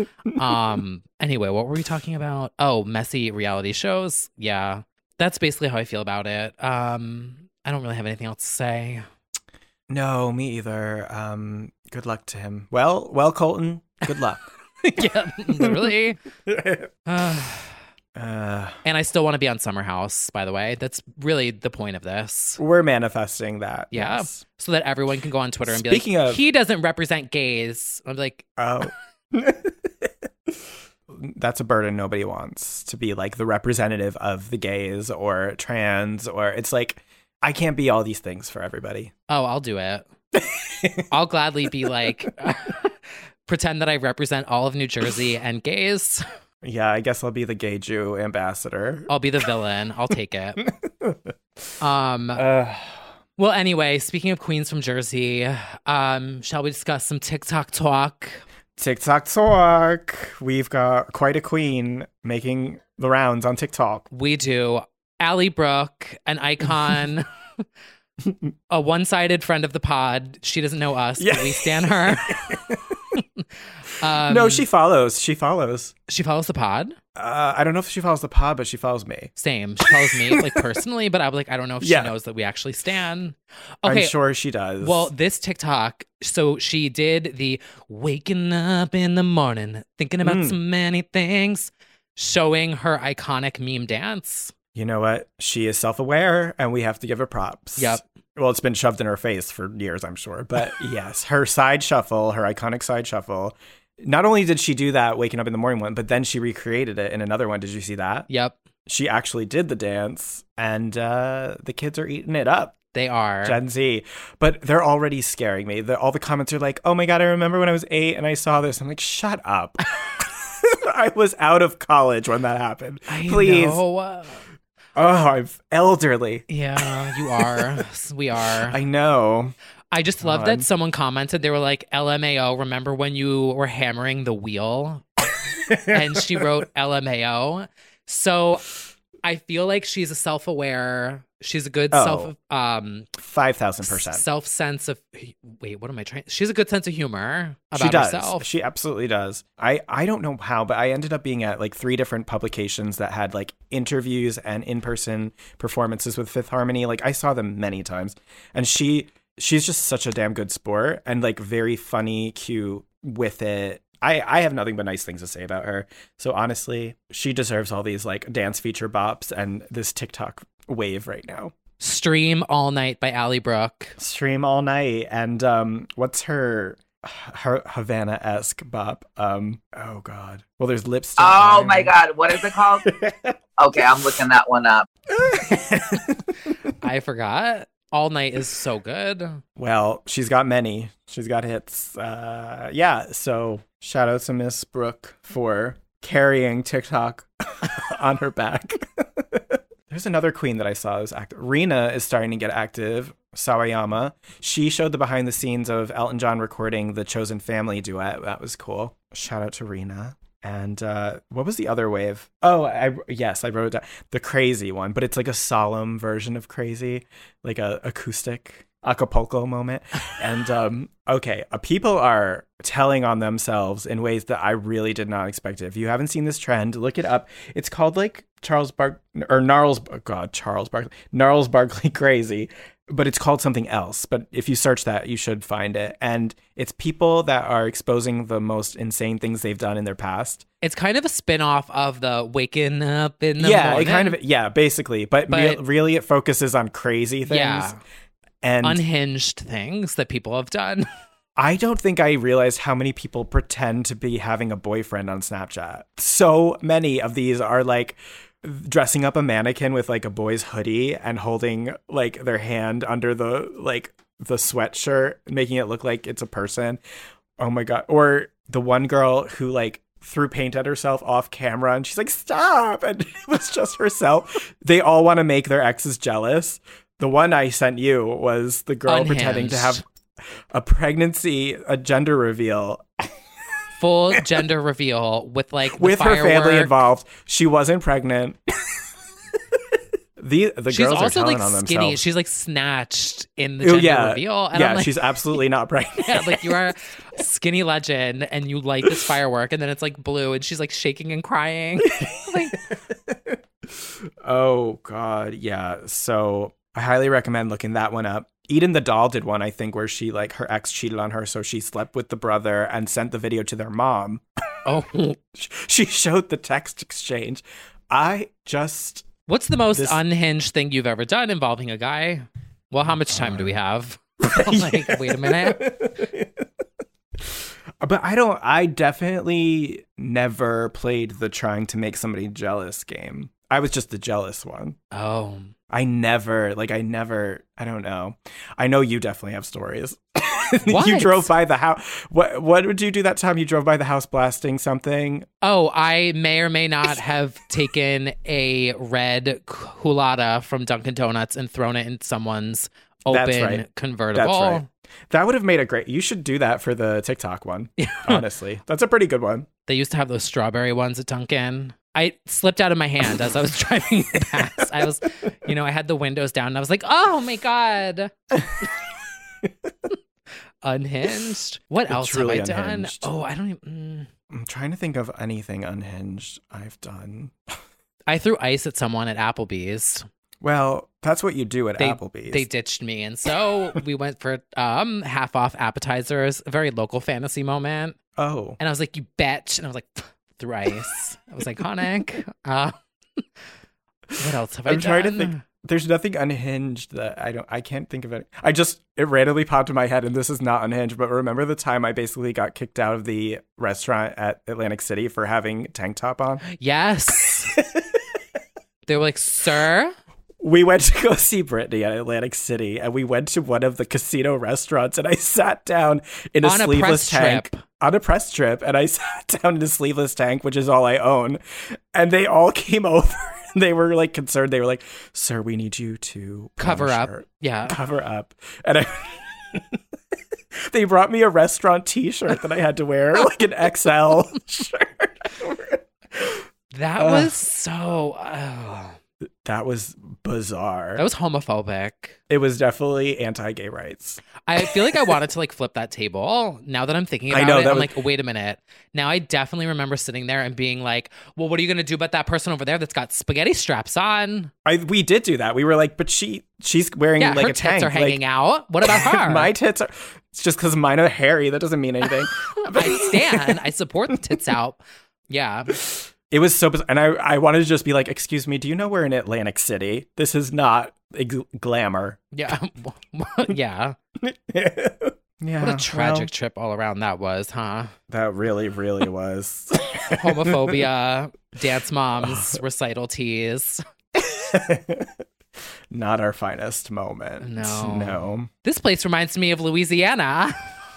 Anyway, what were we talking about? Oh, messy reality shows. Yeah. That's basically how I feel about it. I don't really have anything else to say. No, me either. Good luck to him. Well, Colton, good luck. Yeah, literally. And I still want to be on Summer House, by the way. That's really the point of this. We're manifesting that. Yeah. Yes. So that everyone can go on Twitter and Speaking be like, of- he doesn't represent gays. I'm like, Oh. That's a burden nobody wants, to be like the representative of the gays or trans, or it's like, I can't be all these things for everybody. oh, I'll do it. I'll gladly be like, pretend that I represent all of New Jersey and gays. Yeah, I guess I'll be the gay Jew ambassador. I'll be the villain. I'll take it. Well, anyway, speaking of queens from Jersey, shall we discuss some TikTok talk? TikTok talk. We've got quite a queen making the rounds on TikTok. We do. Allie Brooke, an icon, a one-sided friend of the pod. She doesn't know us, but we stan her. No, she follows. She follows. She follows the pod? I don't know if she follows the pod, but she follows me. Same. She follows me, like, personally, but I'm like, I don't know if she knows that we actually stan. Okay. I'm sure she does. Well, this TikTok, so she did the waking up in the morning, thinking about so many things, showing her iconic meme dance. You know what? She is self-aware, and we have to give her props. Yep. Well, it's been shoved in her face for years, I'm sure. But yes, her side shuffle, her iconic side shuffle. Not only did she do that waking up in the morning one, but then she recreated it in another one. Did you see that? Yep. She actually did the dance, and the kids are eating it up. They are. Gen Z. But they're already scaring me. All the comments are like, oh my God, I remember when I was 8 and I saw this. I'm like, shut up. I was out of college when that happened. Please. Know. Oh, I'm elderly. Yeah, you are. We are. I know. I just love that someone commented. They were like, LMAO, remember when you were hammering the wheel? And she wrote LMAO. So I feel like she's a self-aware. She's a good 5,000%. self-sense of, wait, what am I trying? She has a good sense of humor about herself. She absolutely does. I don't know how, but I ended up being at like 3 different publications that had like interviews and in-person performances with Fifth Harmony. Like I saw them many times, and she's just such a damn good sport and like very funny, cute with it. I have nothing but nice things to say about her. So honestly, she deserves all these like dance feature bops and this TikTok wave right now. Stream All Night by Allie Brooke. Stream All Night. And what's her Havana-esque bop? Oh God. Well, there's Lipstick. Oh my God. What is it called? Okay, I'm looking that one up. I forgot. All Night is so good. Well, she's got many. She's got hits. Yeah, so shout out to Miss Brooke for carrying TikTok on her back. There's another queen that I saw who's active. Rina is starting to get active. Sawayama. She showed the behind the scenes of Elton John recording the Chosen Family duet. That was cool. Shout out to Rina. And what was the other wave? Oh, I wrote it down. The Crazy one, but it's like a solemn version of Crazy, like a acoustic Acapulco moment. And okay, people are telling on themselves in ways that I really did not expect. If you haven't seen this trend, look it up. It's called like Gnarls Barkley Crazy. But it's called something else. But if you search that, you should find it. And it's people that are exposing the most insane things they've done in their past. It's kind of a spin-off of the Waking Up in the Morning. Basically. But really it focuses on crazy things. And unhinged things that people have done. I don't think I realized how many people pretend to be having a boyfriend on Snapchat. So many of these are like dressing up a mannequin with like a boy's hoodie and holding like their hand under the sweatshirt, making it look like it's a person. Oh my God. Or the one girl who like threw paint at herself off camera and she's like, stop. And it was just herself. They all want to make their exes jealous. The one I sent you was the girl pretending to have a pregnancy, a gender reveal. Full gender reveal with like with her family involved. She wasn't pregnant. the she's girls also are telling like on skinny. themselves. She's like snatched in the gender reveal. And I'm like, she's absolutely not pregnant. Yeah, like you are a skinny legend and you light this firework and then it's like blue and she's like shaking and crying. Like, oh God, yeah. So I highly recommend looking that one up. Eden the Doll did one, I think, where she like her ex cheated on her, so she slept with the brother and sent the video to their mom. Oh, she showed the text exchange. What's the most unhinged thing you've ever done involving a guy? Well, how much time do we have? Like, wait a minute. But I definitely never played the trying to make somebody jealous game. I was just the jealous one. Oh. I don't know. I know you definitely have stories. What? You drove by the house. What would you do that time you drove by the house blasting something? Oh, I may or may not have taken a red culotta from Dunkin' Donuts and thrown it in someone's open right. convertible. That's right. That would have made a great. You should do that for the TikTok one. Honestly, that's a pretty good one. They used to have those strawberry ones at Dunkin'. I slipped out of my hand as I was driving past. I was, I had the windows down and I was like, oh my God. Unhinged. What else really have I done? unhinged. Oh, I don't even. I'm trying to think of anything unhinged I've done. I threw ice at someone at Applebee's. Well, that's what you do at Applebee's. They ditched me. And so we went for half off appetizers, a very local fantasy moment. Oh. And I was like, you bitch. And I was like, threw ice. I was iconic. What else have I done? I'm trying to think. There's nothing unhinged that I can't think of it. It randomly popped in my head, and this is not unhinged, but remember the time I basically got kicked out of the restaurant at Atlantic City for having tank top on? Yes. They were like, sir? We went to go see Britney at Atlantic City, and we went to one of the casino restaurants, and I sat down in a sleeveless tank. On a press trip, and I sat down in a sleeveless tank, which is all I own, and they all came over. They were like concerned. They were like, "Sir, we need you to cover up." Shirt. Yeah, cover up. And they brought me a restaurant T-shirt that I had to wear, like an XL shirt. That was so. That was bizarre. That was homophobic. It was definitely anti-gay rights. I feel like I wanted to like flip that table. Now that I'm thinking about it, I'm like, wait a minute. Now I definitely remember sitting there and being like, well, what are you going to do about that person over there that's got spaghetti straps on? We did do that. We were like, but she's wearing like her a tank. tits are hanging out. What about her? My tits are. It's just because mine are hairy. That doesn't mean anything. I support the tits out. Yeah. It was so bizarre. And I wanted to just be like, excuse me, do you know we're in Atlantic City? This is not glamour. Yeah. Yeah. Yeah. What a tragic trip all around that was, huh? That really, really was. Homophobia, dance moms, recital teas. Not our finest moment. No. This place reminds me of Louisiana.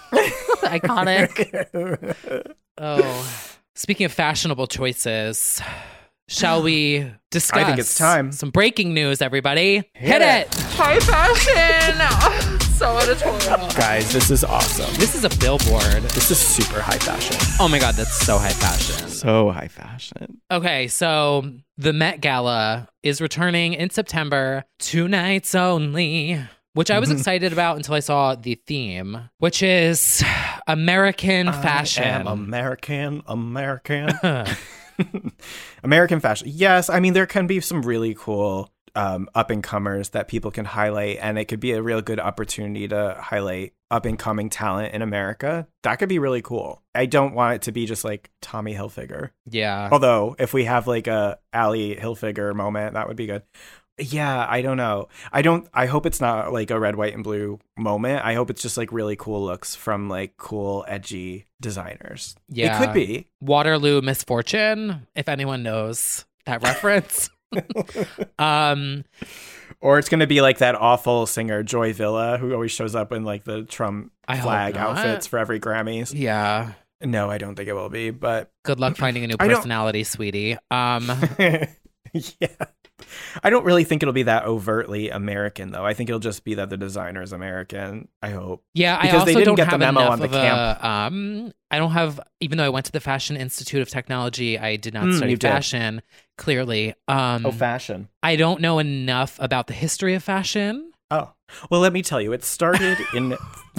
Iconic. Oh. Speaking of fashionable choices, shall we discuss? I think it's time. Some breaking news, everybody. Hit it! High fashion! So editorial. Guys, this is awesome. This is a billboard. This is super high fashion. Oh my God, that's so high fashion. So high fashion. Okay, so the Met Gala is returning in September, 2 nights only. Which I was excited about until I saw the theme, which is American fashion. I am American. American fashion. Yes, I mean, there can be some really cool up-and-comers that people can highlight, and it could be a real good opportunity to highlight up-and-coming talent in America. That could be really cool. I don't want it to be just like Tommy Hilfiger. Yeah. Although, if we have like a Ally Hilfiger moment, that would be good. Yeah, I don't know. I hope it's not like a red, white, and blue moment. I hope it's just like really cool looks from like cool, edgy designers. Yeah. It could be. Waterloo Misfortune, if anyone knows that reference. Or it's going to be like that awful singer, Joy Villa, who always shows up in like the Trump flag outfits for every Grammys. Yeah. No, I don't think it will be, but. Good luck finding a new personality, sweetie. Yeah. I don't really think it'll be that overtly American, though. I think it'll just be that the designer is American. I hope. Yeah, because I also they didn't don't get have the memo enough on the of camp. I don't have, even though I went to the Fashion Institute of Technology, I did not study fashion. Clearly, fashion. I don't know enough about the history of fashion. Oh, well, let me tell you. It started in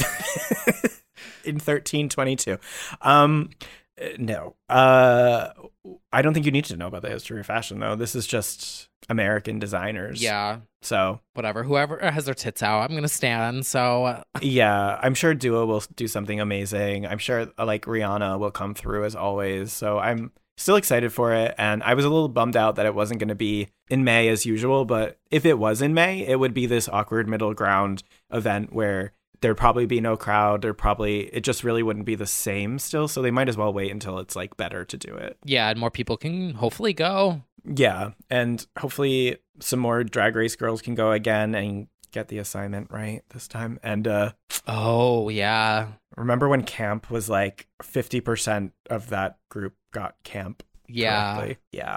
1322. No, I don't think you need to know about the history of fashion, though. This is just American designers. Yeah. So whatever. Whoever has their tits out, I'm gonna stand. So yeah, I'm sure Dua will do something amazing. I'm sure like Rihanna will come through as always. So I'm still excited for it, and I was a little bummed out that it wasn't going to be in May as usual. But if it was in May, it would be this awkward middle ground event where there'd probably be no crowd. It just really wouldn't be the same still. So they might as well wait until it's like better to do it. Yeah, and more people can hopefully go. Yeah, and hopefully some more Drag Race girls can go again and get the assignment right this time. And oh yeah, remember when camp was like 50% of that group got camp? Yeah, correctly? Yeah.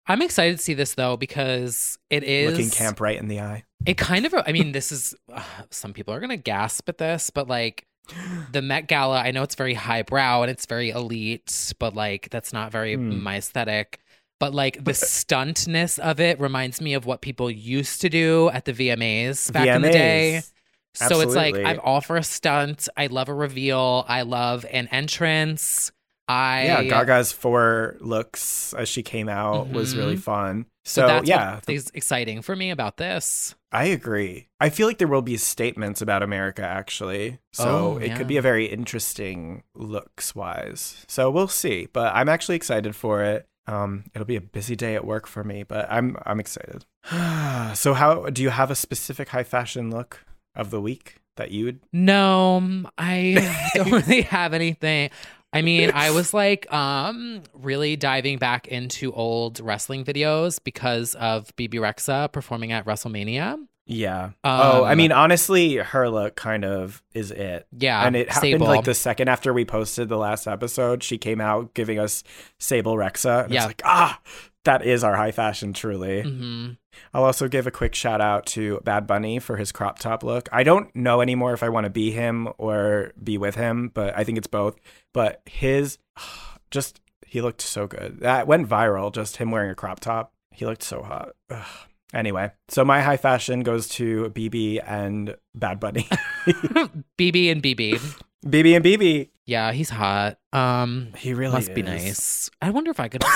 I'm excited to see this though because it is looking Camp right in the eye. It kind of, I mean, this is, some people are going to gasp at this, but like the Met Gala, I know it's very highbrow and it's very elite, but like that's not very my aesthetic. But like the stuntness of it reminds me of what people used to do at the VMAs back in the day. So Absolutely. It's like, I'm all for a stunt. I love a reveal. I love an entrance. Gaga's 4 looks as she came out was really fun. So that's yeah, what is exciting for me about this. I agree. I feel like there will be statements about America, actually. So it could be a very interesting looks-wise. So we'll see. But I'm actually excited for it. It'll be a busy day at work for me, but I'm excited. So how do you have a specific high fashion look of the week that you would? No, I don't really have anything. I mean, I was like really diving back into old wrestling videos because of BB Rexa performing at WrestleMania. Yeah. I mean, honestly, her look kind of is it. Yeah. And it happened Sable. like the second after we posted the last episode. She came out giving us Sable Rexa. And it's like, that is our high fashion, truly. Mm-hmm. I'll also give a quick shout out to Bad Bunny for his crop top look. I don't know anymore if I want to be him or be with him, but I think it's both. But his, he looked so good. That went viral, just him wearing a crop top. He looked so hot. Ugh. Anyway, so my high fashion goes to BB and Bad Bunny. BB and BB. BB and BB. Yeah, he's hot. He really must be is. nice. I wonder if I could.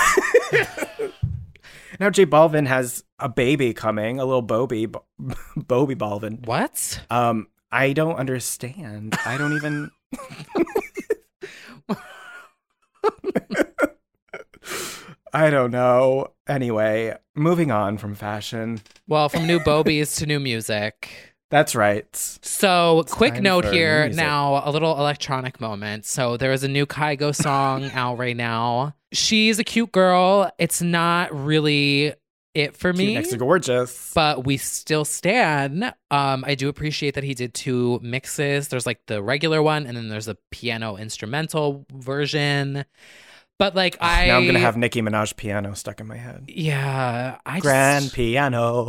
Now J Balvin has a baby coming, a little Bobby Balvin. What? I don't understand. I don't even. I don't know. Anyway, moving on from fashion. Well, from new Bobies to new music. That's right. So, quick time note for here music. now, a little electronic moment. So, there is a new Kygo song out right now. She's a cute girl. It's not really it for me. Cute next to gorgeous. But we still stand. I do appreciate that he did 2 mixes. There's like the regular one, and then there's a piano instrumental version. But like Now I'm gonna have Nicki Minaj piano stuck in my head. Yeah, Grand piano.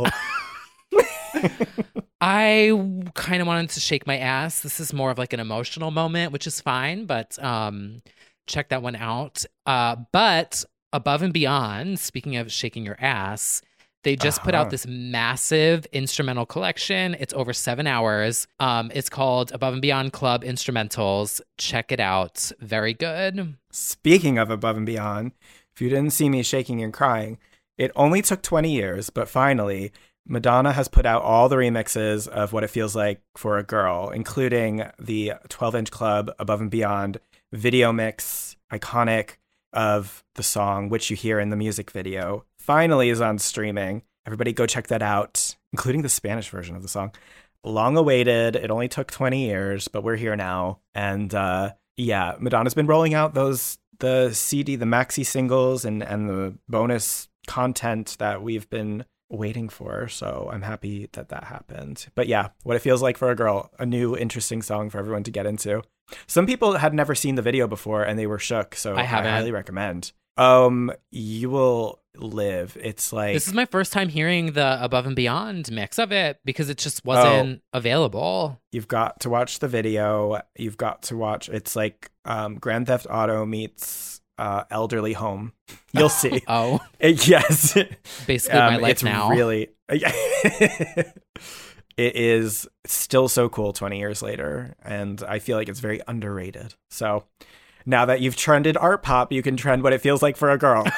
I kind of wanted to shake my ass. This is more of like an emotional moment, which is fine, but check that one out. But Above and Beyond, speaking of shaking your ass, they just put out this massive instrumental collection. It's over 7 hours. It's called Above and Beyond Club Instrumentals. Check it out. Very good. Speaking of Above and Beyond, if you didn't see me shaking and crying, it only took 20 years, but finally, Madonna has put out all the remixes of What It Feels Like for a Girl, including the 12-inch club Above and Beyond video mix, iconic of the song, which you hear in the music video, finally is on streaming. Everybody go check that out, including the Spanish version of the song. Long awaited. It only took 20 years, but we're here now. And Madonna's been rolling out the CD, the maxi singles and the bonus content that we've been waiting for. So I'm happy that happened. But yeah, What It Feels Like for a Girl, a new interesting song for everyone to get into. Some people had never seen the video before and they were shook. So I highly recommend. You will live. It's like, this is my first time hearing the Above and Beyond mix of it because it just wasn't available. You've got to watch the video. You've got to watch. It's like Grand Theft Auto meets Elderly Home. You'll see. Yes. Basically my life it's now. Really, it is still so cool 20 years later. And I feel like it's very underrated. So now that you've trended art pop, you can trend What It Feels Like for a Girl.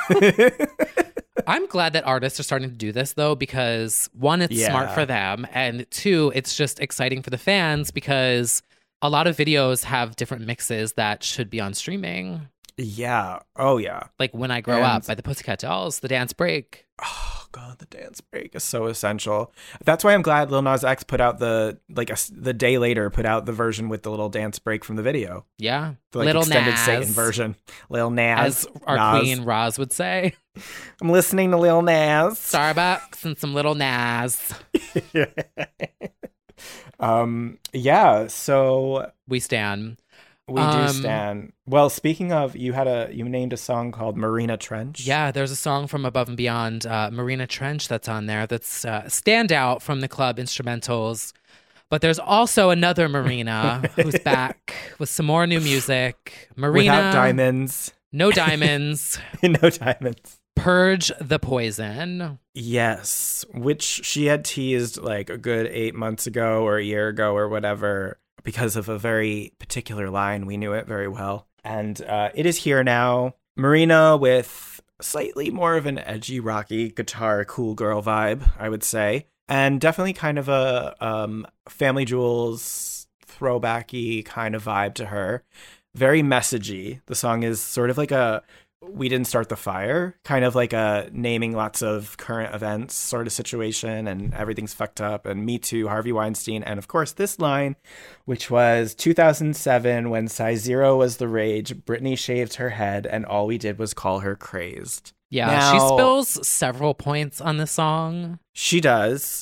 I'm glad that artists are starting to do this, though, because 1, it's smart for them. And 2, it's just exciting for the fans because a lot of videos have different mixes that should be on streaming. Yeah. Oh, yeah. Like When I Grow Up by the Pussycat Dolls, The Dance Break. Oh, God, the dance break is so essential. That's why I'm glad Lil Nas X put out the day later, put out the version with the little dance break from the video. Yeah. The Little extended Nas. Satan version. Lil Nas. As our queen Roz would say. I'm listening to Lil Nas. Starbucks and some Little Nas. Yeah, so we stand. We do stan. Well, speaking of, you named a song called Marina Trench. Yeah, there's a song from Above and Beyond, Marina Trench, that's on there. That's standout from the club instrumentals. But there's also another Marina who's back with some more new music. Marina. Without diamonds. No diamonds. No diamonds. Purge the Poison. Yes, which she had teased like a good 8 months ago or a year ago or whatever, because of a very particular line. We knew it very well. And it is here now. Marina with slightly more of an edgy, rocky guitar, cool girl vibe, I would say. And definitely kind of a Family Jewels throwbacky kind of vibe to her. Very messagey. The song is sort of like a We Didn't Start the Fire, kind of like a naming lots of current events sort of situation, and everything's fucked up, and Me Too, Harvey Weinstein, and of course this line, which was 2007 when size 0 was the rage, Britney shaved her head, and all we did was call her crazed. Yeah, now, she spills several points on the song. She does.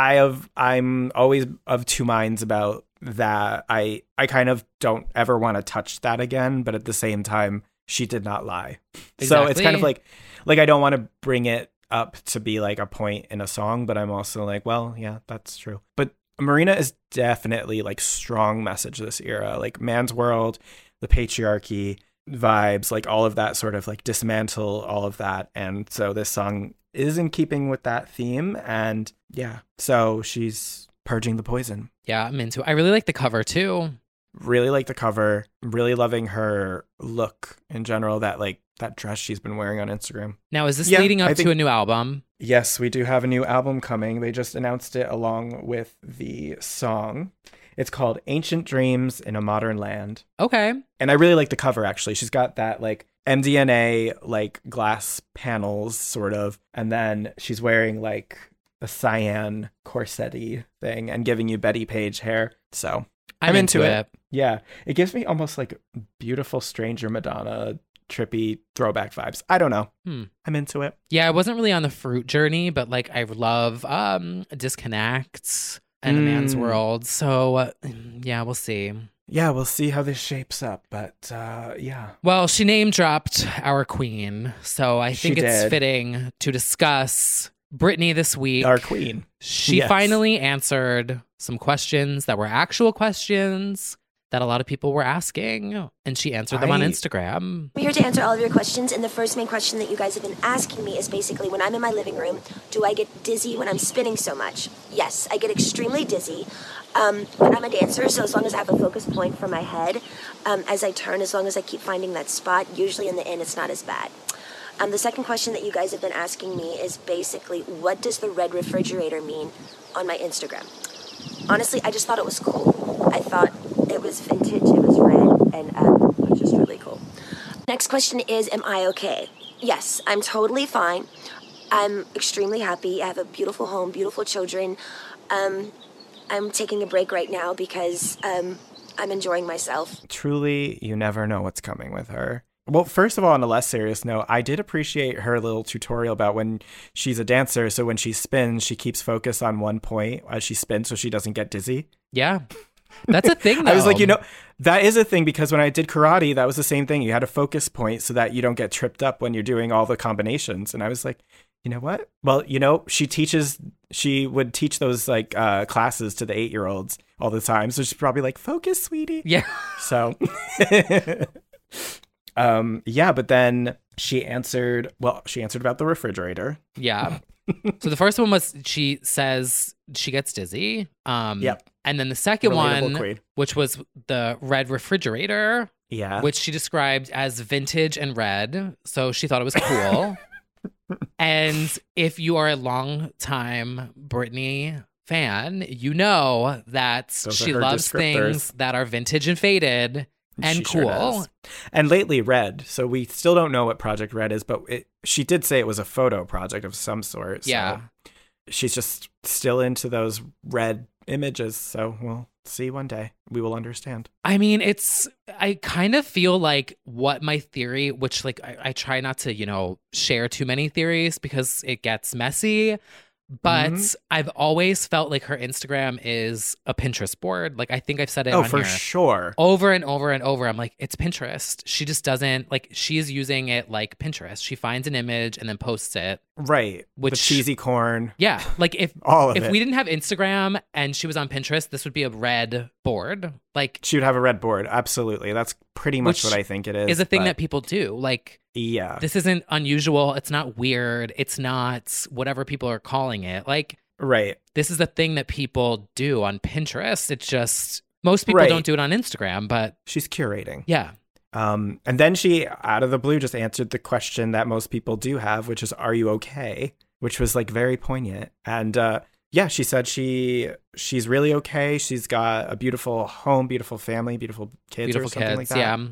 I'm always of two minds about that. I kind of don't ever want to touch that again, but at the same time, she did not lie. Exactly. So it's kind of like I don't want to bring it up to be like a point in a song, but I'm also like, well, yeah, that's true. But Marina is definitely like strong message this era, like man's world, the patriarchy vibes, like all of that sort of like dismantle all of that. And so this song is in keeping with that theme. And yeah, so she's purging the poison. Yeah, I'm into it. I really like the cover too. Really like the cover. Really loving her look in general, that dress she's been wearing on Instagram. Now, is this leading up to a new album? Yes, we do have a new album coming. They just announced it along with the song. It's called Ancient Dreams in a Modern Land. Okay. And I really like the cover, actually. She's got that like MDNA like glass panels sort of, and then she's wearing like a cyan corset-y thing and giving you Betty Page hair. So I'm into it. Yeah. It gives me almost like Beautiful Stranger Madonna trippy throwback vibes. I don't know. I'm into it. Yeah, I wasn't really on the fruit journey, but like I love Disconnect and A Man's World. So yeah, we'll see. Yeah, we'll see how this shapes up. But yeah. Well, she name dropped our queen. So I think it's fitting to discuss Britney this week. Our queen. She finally answered some questions that were actual questions that a lot of people were asking, and she answered them on Instagram. We're here to answer all of your questions, and the first main question that you guys have been asking me is basically, when I'm in my living room, do I get dizzy when I'm spinning so much? Yes, I get extremely dizzy. But I'm a dancer, so as long as I have a focus point for my head, as I turn, as long as I keep finding that spot, usually in the end, it's not as bad. The second question that you guys have been asking me is basically, what does the red refrigerator mean on my Instagram? Honestly, I just thought it was cool. I thought it was vintage, it was red, and it was just really cool. Next question is, am I okay? Yes, I'm totally fine. I'm extremely happy. I have a beautiful home, beautiful children. I'm taking a break right now because I'm enjoying myself. Truly, you never know what's coming with her. Well, first of all, on a less serious note, I did appreciate her little tutorial about when she's a dancer. So when she spins, she keeps focus on one point as she spins so she doesn't get dizzy. Yeah. That's a thing, though. I was like, that is a thing, because when I did karate, that was the same thing. You had a focus point so that you don't get tripped up when you're doing all the combinations. And I was like, you know what? Well, she would teach those like classes to the 8-year-olds all the time. So she's probably like, focus, sweetie. Yeah. So... yeah, but then she answered about the refrigerator. Yeah. So the first one was, she says she gets dizzy. Yep. And then the second one, which was the red refrigerator. Yeah. Which she described as vintage and red. So she thought it was cool. And if you are a long time Britney fan, you know that she loves things that are vintage and faded. And cool. Sure, and lately red. So we still don't know what Project Red is, but she did say it was a photo project of some sort. So yeah. She's just still into those red images. So we'll see one day. We will understand. I mean, I kind of feel like what my theory, which like I try not to, share too many theories because it gets messy. But I've always felt like her Instagram is a Pinterest board. Like, I think I've said it Oh, on for here sure. over and over and over. I'm like, it's Pinterest. She just doesn't, like, she's using it like Pinterest. She finds an image and then posts it. Right. Which- the cheesy corn. Yeah. Like, if All of it. we didn't have Instagram and she was on Pinterest, this would be a red board. Like, She would have a red board. Absolutely. That's pretty much Which what I think it is. is a thing but that people do. Like, yeah. this isn't unusual. It's not weird. It's not whatever people are calling it. Like, Right. this is the thing that people do on Pinterest. It's just most people Right. don't do it on Instagram, but She's curating. yeah. And then she, out of the blue, just answered the question that most people do have, which is, "Are you okay?" Which was like very poignant. And yeah, she said she's really okay. She's got a beautiful home, beautiful family, beautiful kids, Beautiful or something kids. like that. Yeah.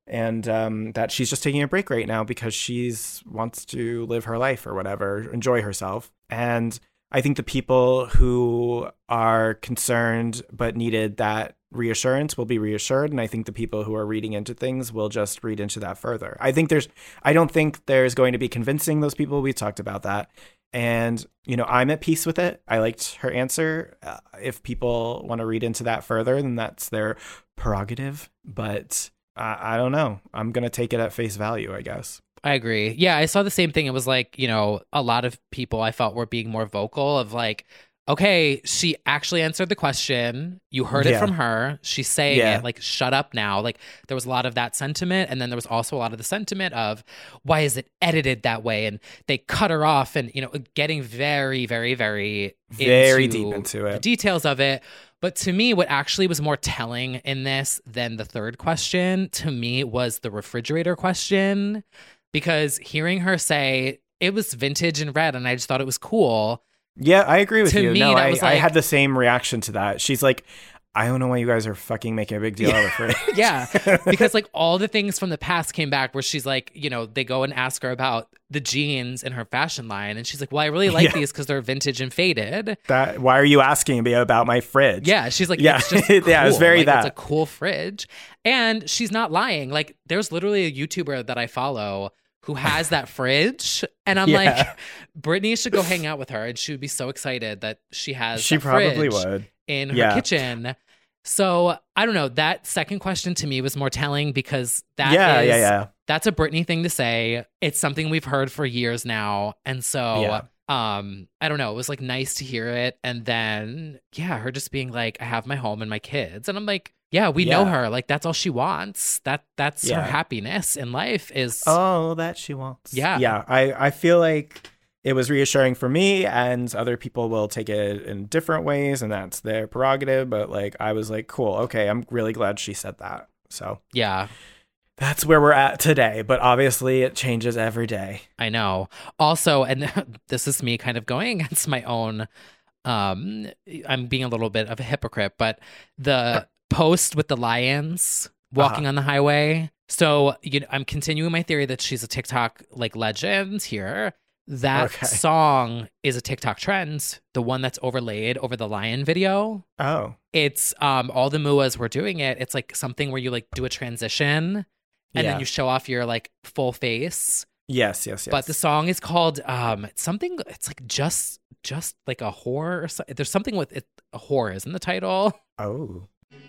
And that she's just taking a break right now because she's wants to live her life or whatever, enjoy herself. And I think the people who are concerned but needed that reassurance will be reassured. And I think the people who are reading into things will just read into that further. I don't think there's going to be convincing those people. We talked about that. And, I'm at peace with it. I liked her answer. If people want to read into that further, then that's their prerogative. But I don't know. I'm going to take it at face value, I guess. I agree. Yeah, I saw the same thing. It was like, a lot of people I felt were being more vocal of like, okay, she actually answered the question. You heard it Yeah. from her. She's saying Yeah. it, like, shut up now. Like, there was a lot of that sentiment. And then there was also a lot of the sentiment of, why is it edited that way? And they cut her off and, getting very, very, very, Deep into it. the details of it. But to me, what actually was more telling in this than the third question, to me, was the refrigerator question. Because hearing her say it was vintage and red, and I just thought it was cool. Yeah, I agree with To you. me, No, that was I like- had the same reaction to that. She's like, "I don't know why you guys are fucking making a big deal out of it." Yeah, because like all the things from the past came back where she's like, they go and ask her about the jeans in her fashion line. And she's like, well, I really like these because they're vintage and faded. Why are you asking me about my fridge? Yeah, she's like, Yeah. it's just Yeah, it was cool. very Like, that. It's a cool fridge. And she's not lying. Like, there's literally a YouTuber that I follow who has that fridge. And I'm Yeah. like, Brittany should go hang out with her. And she would be so excited that she has She that probably fridge would. in her Yeah. kitchen. So I don't know. That second question to me was more telling because Yeah. that's a Britney thing to say. It's something we've heard for years now. And so I don't know. It was like nice to hear it. And then, her just being like, I have my home and my kids. And I'm like, yeah, we know her. Like, that's all she wants. That's her happiness in life is. Oh, that she wants. Yeah. Yeah. I feel like it was reassuring for me, and other people will take it in different ways, and that's their prerogative. But like, I was like, cool. Okay. I'm really glad she said that. So Yeah. that's where we're at today. But obviously it changes every day. I know. Also, and this is me kind of going against my own, I'm being a little bit of a hypocrite, but the post with the lions walking on the highway. So I'm continuing my theory that she's a TikTok like legend here. That song is a TikTok trend, the one that's overlaid over the lion video. Oh. It's all the Muas were doing it. It's like something where you like do a transition and then you show off your like full face. Yes. But the song is called something. It's like just like a whore. Or there's something with it. A whore is in the title. Oh.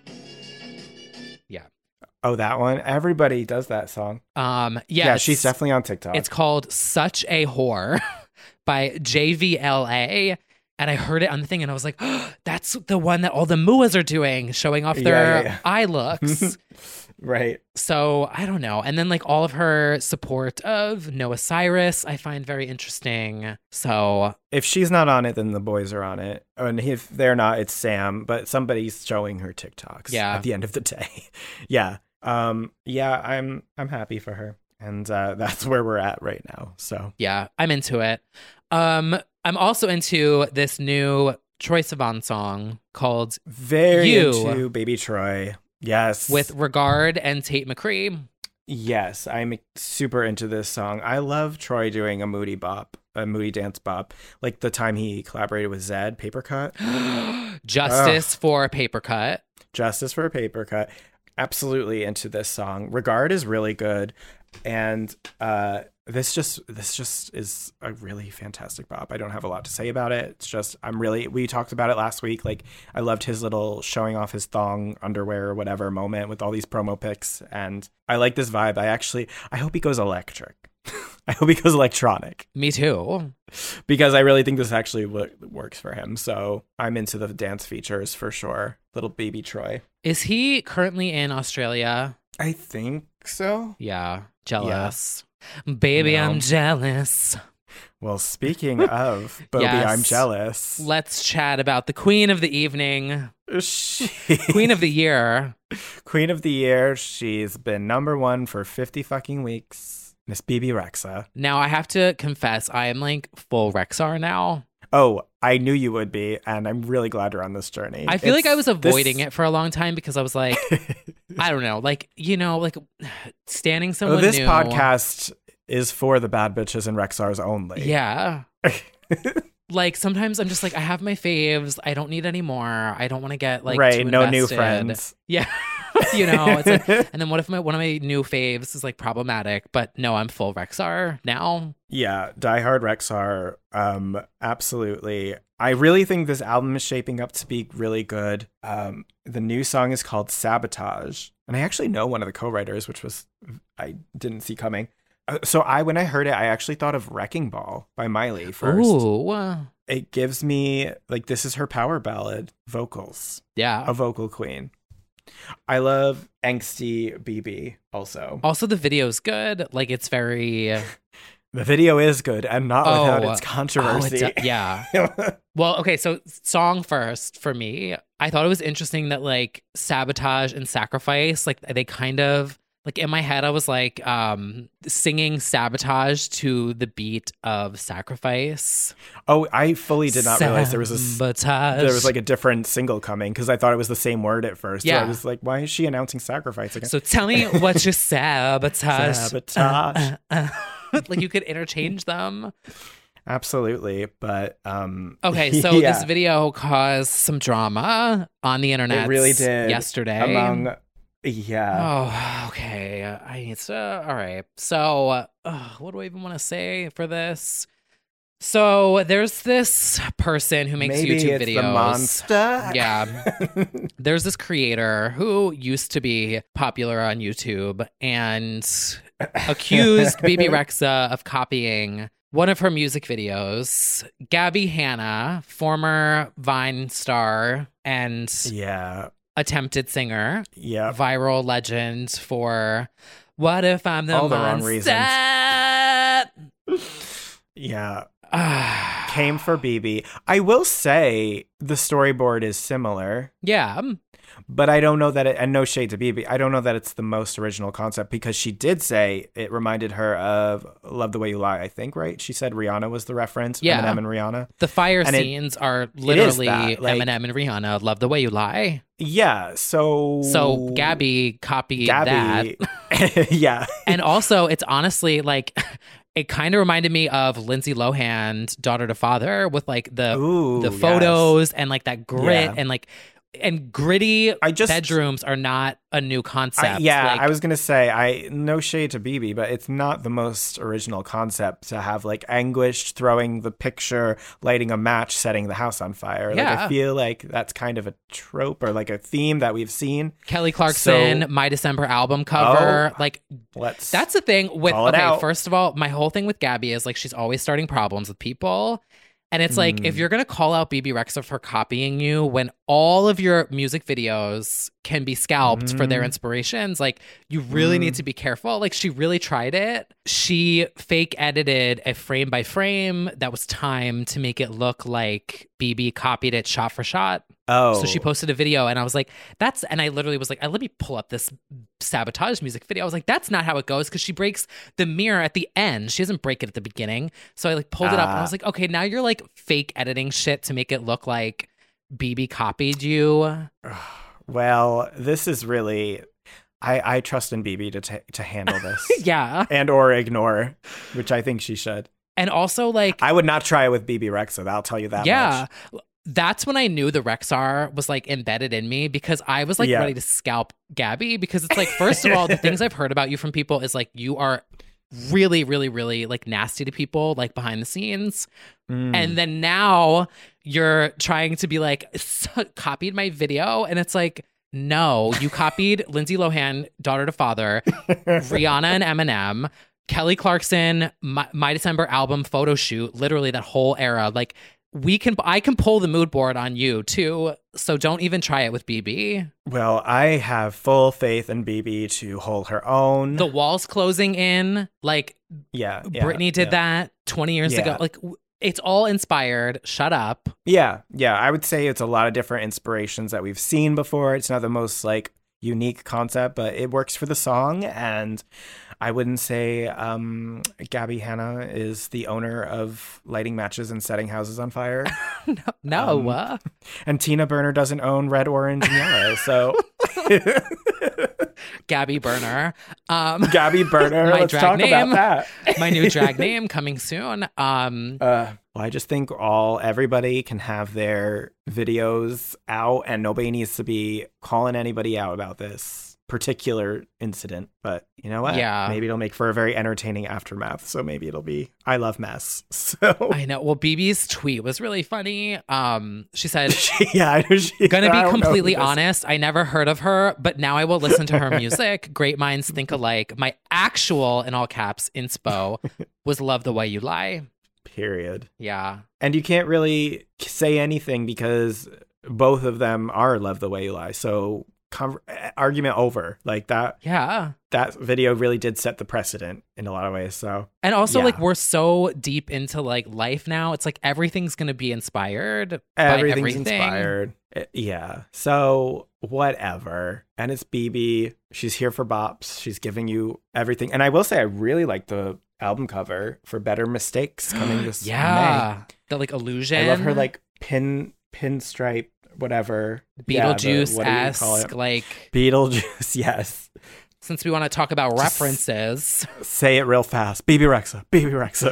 Yeah. Oh, that one. Everybody does that song. Yeah, she's definitely on TikTok. It's called "Such a Whore" by JVLA. And I heard it on the thing, and I was like, oh, "That's the one that all the Muas are doing, showing off their eye looks." Right. So I don't know. And then like all of her support of Noah Cyrus, I find very interesting. So if she's not on it, then the boys are on it. And if they're not, it's Sam. But somebody's showing her TikToks. Yeah. At the end of the day. Yeah. I'm happy for her. And that's where we're at right now. So yeah, I'm into it. I'm also into this new Troye Sivan song called very You. into Baby Troy. Yes. with Regard and Tate McCree. Yes, I'm super into this song. I love Troy doing a moody dance bop, like the time he collaborated with Zedd, Paper Cut. Justice for a Paper Cut. Justice for a Paper Cut. Absolutely into this song. Regard is really good. And this just is a really fantastic bop. I don't have a lot to say about it. It's just we talked about it last week. Like, I loved his little showing off his thong underwear or whatever moment with all these promo pics, and I like this vibe. I hope he goes electric. I hope he goes electronic. Me too. Because I really think this actually works for him. So I'm into the dance features for sure. Little baby Troy. Is he currently in Australia? I think so. Yeah. Jealous. Yeah. Baby, no. I'm jealous. Well, speaking of Bobby, yes. I'm jealous. Let's chat about the queen of the evening. Queen of the year. Queen of the year. She's been #1 for 50 fucking weeks. Miss Bebe Rexha. Now, I have to confess, I am like full Rexar now. Oh, I knew you would be, and I'm really glad you're on this journey. I feel like I was avoiding it for a long time because I was like, I don't know, like, like standing someone this new. Podcast is for the bad bitches and Rexars only. Yeah. Like, sometimes I'm just like, I have my faves. I don't need any more. I don't want to get like right, too no invested. New friends. Yeah. It's like, and then what if one of my new faves is like problematic? But no, I'm full Rexar now. Yeah, diehard Rexar. Absolutely. I really think this album is shaping up to be really good. The new song is called Sabotage, and I actually know one of the co-writers, which I didn't see coming. So when I heard it, I actually thought of Wrecking Ball by Miley first. Ooh. It gives me like, this is her power ballad vocals. Yeah, a vocal queen. I love angsty BB also. Also, the video's good. Like, it's very... The video is good, and not without its controversy. Yeah. Well, okay, so song first for me. I thought it was interesting that, like, Sabotage and Sacrifice, like, they kind of... Like, in my head, I was like singing Sabotage to the beat of Sacrifice. Oh, I fully did not realize there was like a different single coming, because I thought it was the same word at first. Yeah. So I was like, why is she announcing Sacrifice again? So tell me what you sabotage. Sabotage. Like, you could interchange them. Absolutely. But okay, so this video caused some drama on the internet. It really did. Yesterday. Yeah. Oh, okay. All right. So, what do I even want to say for this? So, there's this person who makes YouTube videos. The monster. Yeah. There's this creator who used to be popular on YouTube and accused Bebe Rexha of copying one of her music videos. Gabby Hanna, former Vine star and attempted singer, viral legend for What If I'm the All Monster? The wrong reasons. Yeah. Came for BB. I will say the storyboard is similar. Yeah. But I don't know that and no shade to BB, I don't know that it's the most original concept, because she did say it reminded her of Love the Way You Lie, I think, right? She said Rihanna was the reference, Eminem and Rihanna. The fire scenes are literally Eminem and Rihanna, Love the Way You Lie. Yeah, so Gabby copied that. Yeah. And also, it's honestly like... It kind of reminded me of Lindsay Lohan's Daughter to Father with like the photos and like that grit and gritty bedrooms are not a new concept. I was going to say, no shade to BB, but it's not the most original concept to have like Anguished throwing the picture, lighting a match, setting the house on fire. Yeah. Like, I feel like that's kind of a trope or like a theme that we've seen. Kelly Clarkson, My December album cover. That's the thing with, first of all, my whole thing with Gabby is like, she's always starting problems with people. And it's like, if you're going to call out Bebe Rexha for copying you when all of your music videos can be scalped for their inspirations, like, you really need to be careful. Like, she really tried it. She fake edited a frame by frame that was timed to make it look like Bebe copied it shot for shot. Oh. So she posted a video and I was like, and I literally was like, let me pull up this Sabotage music video. I was like, that's not how it goes, because she breaks the mirror at the end. She doesn't break it at the beginning. So I like pulled it up and I was like, okay, now you're like fake editing shit to make it look like Bebe copied you. Well, this is really... I trust in Bebe to handle this. Yeah. And or ignore, which I think she should. And also, like... I would not try it with Bebe Rexha, I'll tell you that much. that's when I knew the Rexar was like embedded in me, because I was like Yeah. ready to scalp Gabby, because it's like, first of all, the things I've heard about you from people is like you are really, really, really like nasty to people, like behind the scenes. And then now you're trying to be like, copied my video. And it's like, no, you copied Lindsay Lohan, Daughter to Father, Rihanna and Eminem, Kelly Clarkson, my December album photo shoot, literally that whole era. Like I can pull the mood board on you too. So don't even try it with BB. Well, I have full faith in BB to hold her own. The walls closing in, like yeah, Britney did that 20 years ago. Like it's all inspired. Shut up. Yeah. I would say it's a lot of different inspirations that we've seen before. It's not the most like unique concept, but it works for the song. And I wouldn't say Gabby Hanna is the owner of lighting matches and setting houses on fire. No. And Tina Burner doesn't own red, orange, and yellow. So Gabby Burner. Gabby Burner. My Let's drag talk name. about that. My new drag name coming soon. Well, I just think everybody can have their videos out, and nobody needs to be calling anybody out about this particular incident. But you know what? Yeah. Maybe it'll make for a very entertaining aftermath. So maybe it'll be I love mess. So I know. Well, BB's tweet was really funny. She said, yeah, gonna be completely honest, I never heard of her, but now I will listen to her music. Great minds think alike. My actual, in all caps, inspo was Love the Way You Lie. Period. Yeah. And you can't really say anything because both of them are Love the Way You Lie. So argument over. Like that. Yeah. That video really did set the precedent in a lot of ways. So, and also yeah. like we're so deep into like life now. It's like everything's going to be inspired. Everything's by everything. inspired. Yeah. So whatever. And it's BB. She's here for bops. She's giving you everything. And I will say, I really like the album cover for Better Mistakes coming this May. The like illusion. I love her like pinstripe, whatever. Beetlejuice-esque, like Beetlejuice, yes. Since we want to talk about references. Say it real fast. BB Rexa. BB Rexa.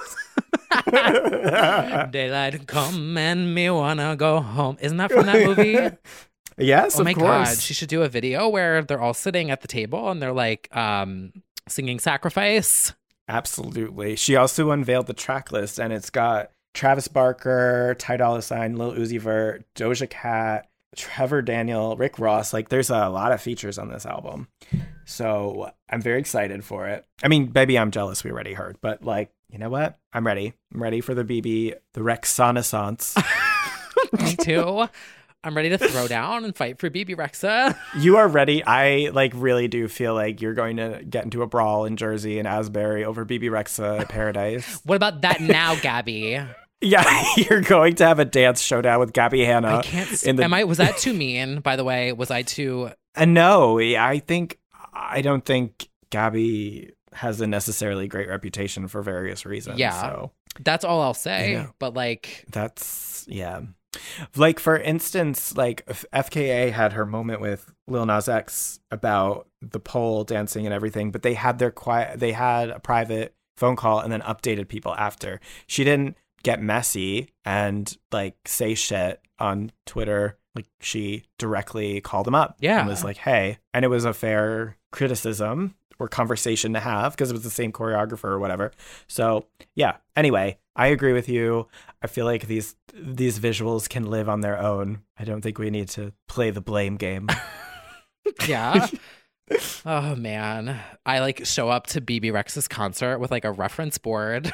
Daylight come and me wanna go home. Isn't that from that movie? Yes, oh of my course. God. She should do a video where they're all sitting at the table and they're like singing Sacrifice. Absolutely. She also unveiled the track list, and it's got Travis Barker, Ty Dolla $ign, Lil Uzi Vert, Doja Cat, Trevor Daniel, Rick Ross. Like, there's a lot of features on this album. So I'm very excited for it. I mean, Baby, I'm Jealous, we already heard. But, like, you know what? I'm ready. I'm ready for the BB, the Rexanaissance. Me too. I'm ready to throw down and fight for BB Rexa. You are ready. I really do feel like you're going to get into a brawl in Jersey and Asbury over BB Rexa Paradise. What about that now, Gabby? Yeah, you're going to have a dance showdown with Gabby Hanna. I can't. Was that too mean? By the way, was I too? No, I don't think Gabby has a necessarily great reputation for various reasons. Yeah, so that's all I'll say. But like, yeah. Like, for instance, like FKA had her moment with Lil Nas X about the pole dancing and everything, but they had a private phone call and then updated people after. She didn't get messy and like say shit on Twitter. Like, she directly called them up and was like, hey, and it was a fair criticism or conversation to have because it was the same choreographer or whatever. So yeah, anyway, I agree with you. I feel like these visuals can live on their own. I don't think we need to play the blame game. Yeah. Oh man, I like show up to BB Rex's concert with like a reference board.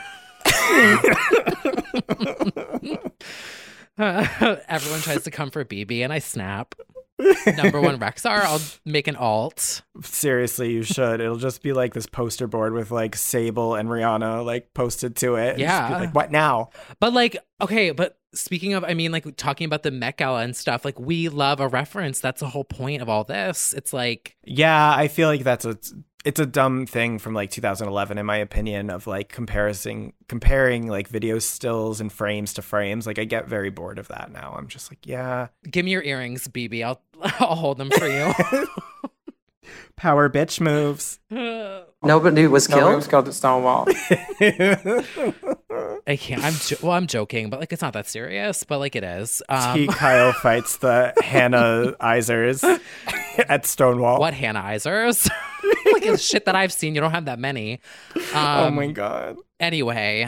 Everyone tries to come for BB and I snap. Number one Rexar, I'll make an alt. Seriously, you should. It'll just be like this poster board with like Sable and Rihanna like posted to it. Yeah. Just be like, what now? But like, okay, but speaking of, I mean, like talking about the Met Gala and stuff, like we love a reference. That's the whole point of all this. It's like, yeah, I feel like it's a dumb thing from like 2011, in my opinion, of like comparing like video stills and frames to frames. Like, I get very bored of that now. I'm just like, yeah. Give me your earrings, BB. I'll hold them for you. Power bitch moves. Nobody was killed. Nobody was killed at Stonewall. I can't. I'm joking, but like it's not that serious, but like it is. T. Kyle fights the Hannah Isers at Stonewall. What Hannah Isers? Like the shit that I've seen, you don't have that many. Oh my God. Anyway,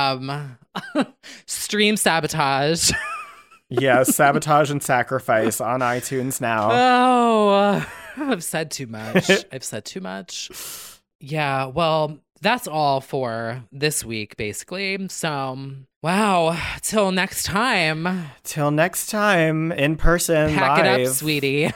Stream Sabotage. Yeah, Sabotage and Sacrifice on iTunes now. Oh, I've said too much. Yeah, well, that's all for this week, basically. So, wow, till next time. Till next time, in person, Pack live. it up, sweetie.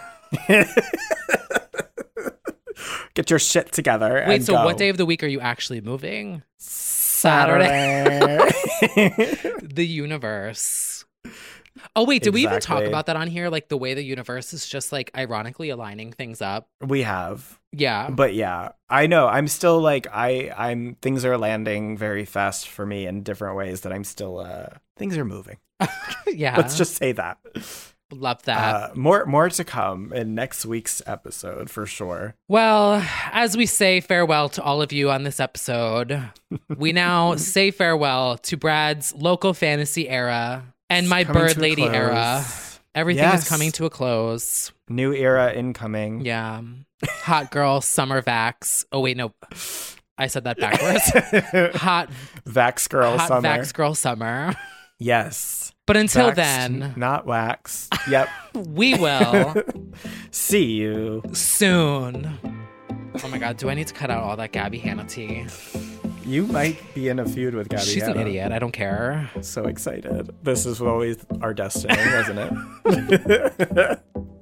Get your shit together. Wait, and so go. what day of the week are you actually moving? Saturday. The universe. Oh, wait, did we even talk Exactly. about that on here? Like the way the universe is just like ironically aligning things up? We have. Yeah. But yeah, I know. I'm still like, I'm things are landing very fast for me in different ways that I'm still, things are moving. Yeah. Let's just say that. Love that. More to come in next week's episode for sure. Well, as we say farewell to all of you on this episode, we now say farewell to Brad's local fantasy era and my Coming Bird to a Lady close. era. Everything Yes. is coming to a close. New era incoming. Yeah. Hot girl summer vax. Oh, wait, no. I said that backwards. Hot Vax girl hot summer. vax girl summer. Yes. But until Vaxxed, then, not waxed. Yep. we will See you. soon. Oh my God, do I need to cut out all that Gabby Hanna tea? You might be in a feud with Gabby She's an Hanna. idiot. I don't care. So excited. This is always our destiny, wasn't it?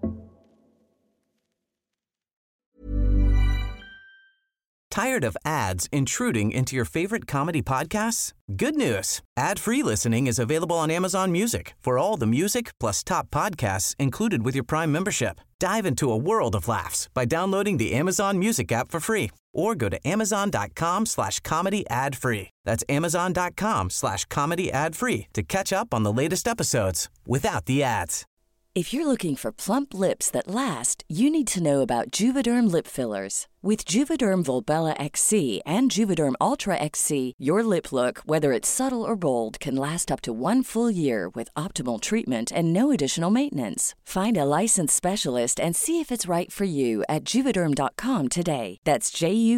Tired of ads intruding into your favorite comedy podcasts? Good news. Ad-free listening is available on Amazon Music for all the music plus top podcasts included with your Prime membership. Dive into a world of laughs by downloading the Amazon Music app for free or go to amazon.com/comedy ad-free. That's amazon.com/comedy ad-free to catch up on the latest episodes without the ads. If you're looking for plump lips that last, you need to know about Juvederm lip fillers. With Juvederm Volbella XC and Juvederm Ultra XC, your lip look, whether it's subtle or bold, can last up to 1 full year with optimal treatment and no additional maintenance. Find a licensed specialist and see if it's right for you at Juvederm.com today. That's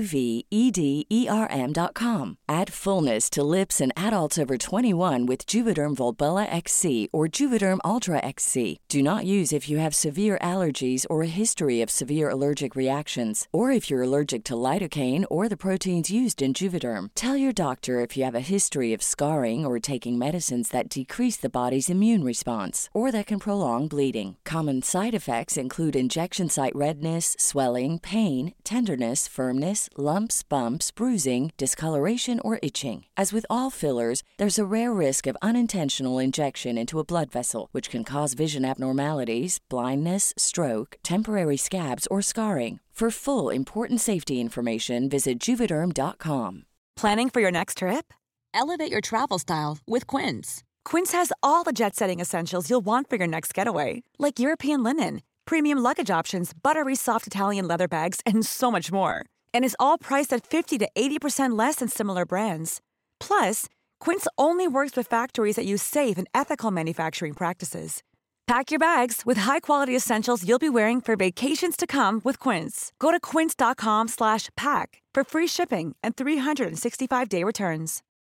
JUVEDERM.com. Add fullness to lips in adults over 21 with Juvederm Volbella XC or Juvederm Ultra XC. Do not use if you have severe allergies or a history of severe allergic reactions, or if you're allergic to lidocaine or the proteins used in Juvederm. Tell your doctor if you have a history of scarring or taking medicines that decrease the body's immune response or that can prolong bleeding. Common side effects include injection site redness, swelling, pain, tenderness, firmness, lumps, bumps, bruising, discoloration, or itching. As with all fillers, there's a rare risk of unintentional injection into a blood vessel, which can cause vision abnormalities, blindness, stroke, temporary scabs, or scarring. For full important safety information, visit Juvederm.com. Planning for your next trip? Elevate your travel style with Quince. Quince has all the jet-setting essentials you'll want for your next getaway, like European linen, premium luggage options, buttery soft Italian leather bags, and so much more. And is all priced at 50 to 80% less than similar brands. Plus, Quince only works with factories that use safe and ethical manufacturing practices. Pack your bags with high-quality essentials you'll be wearing for vacations to come with Quince. Go to quince.com/pack for free shipping and 365-day returns.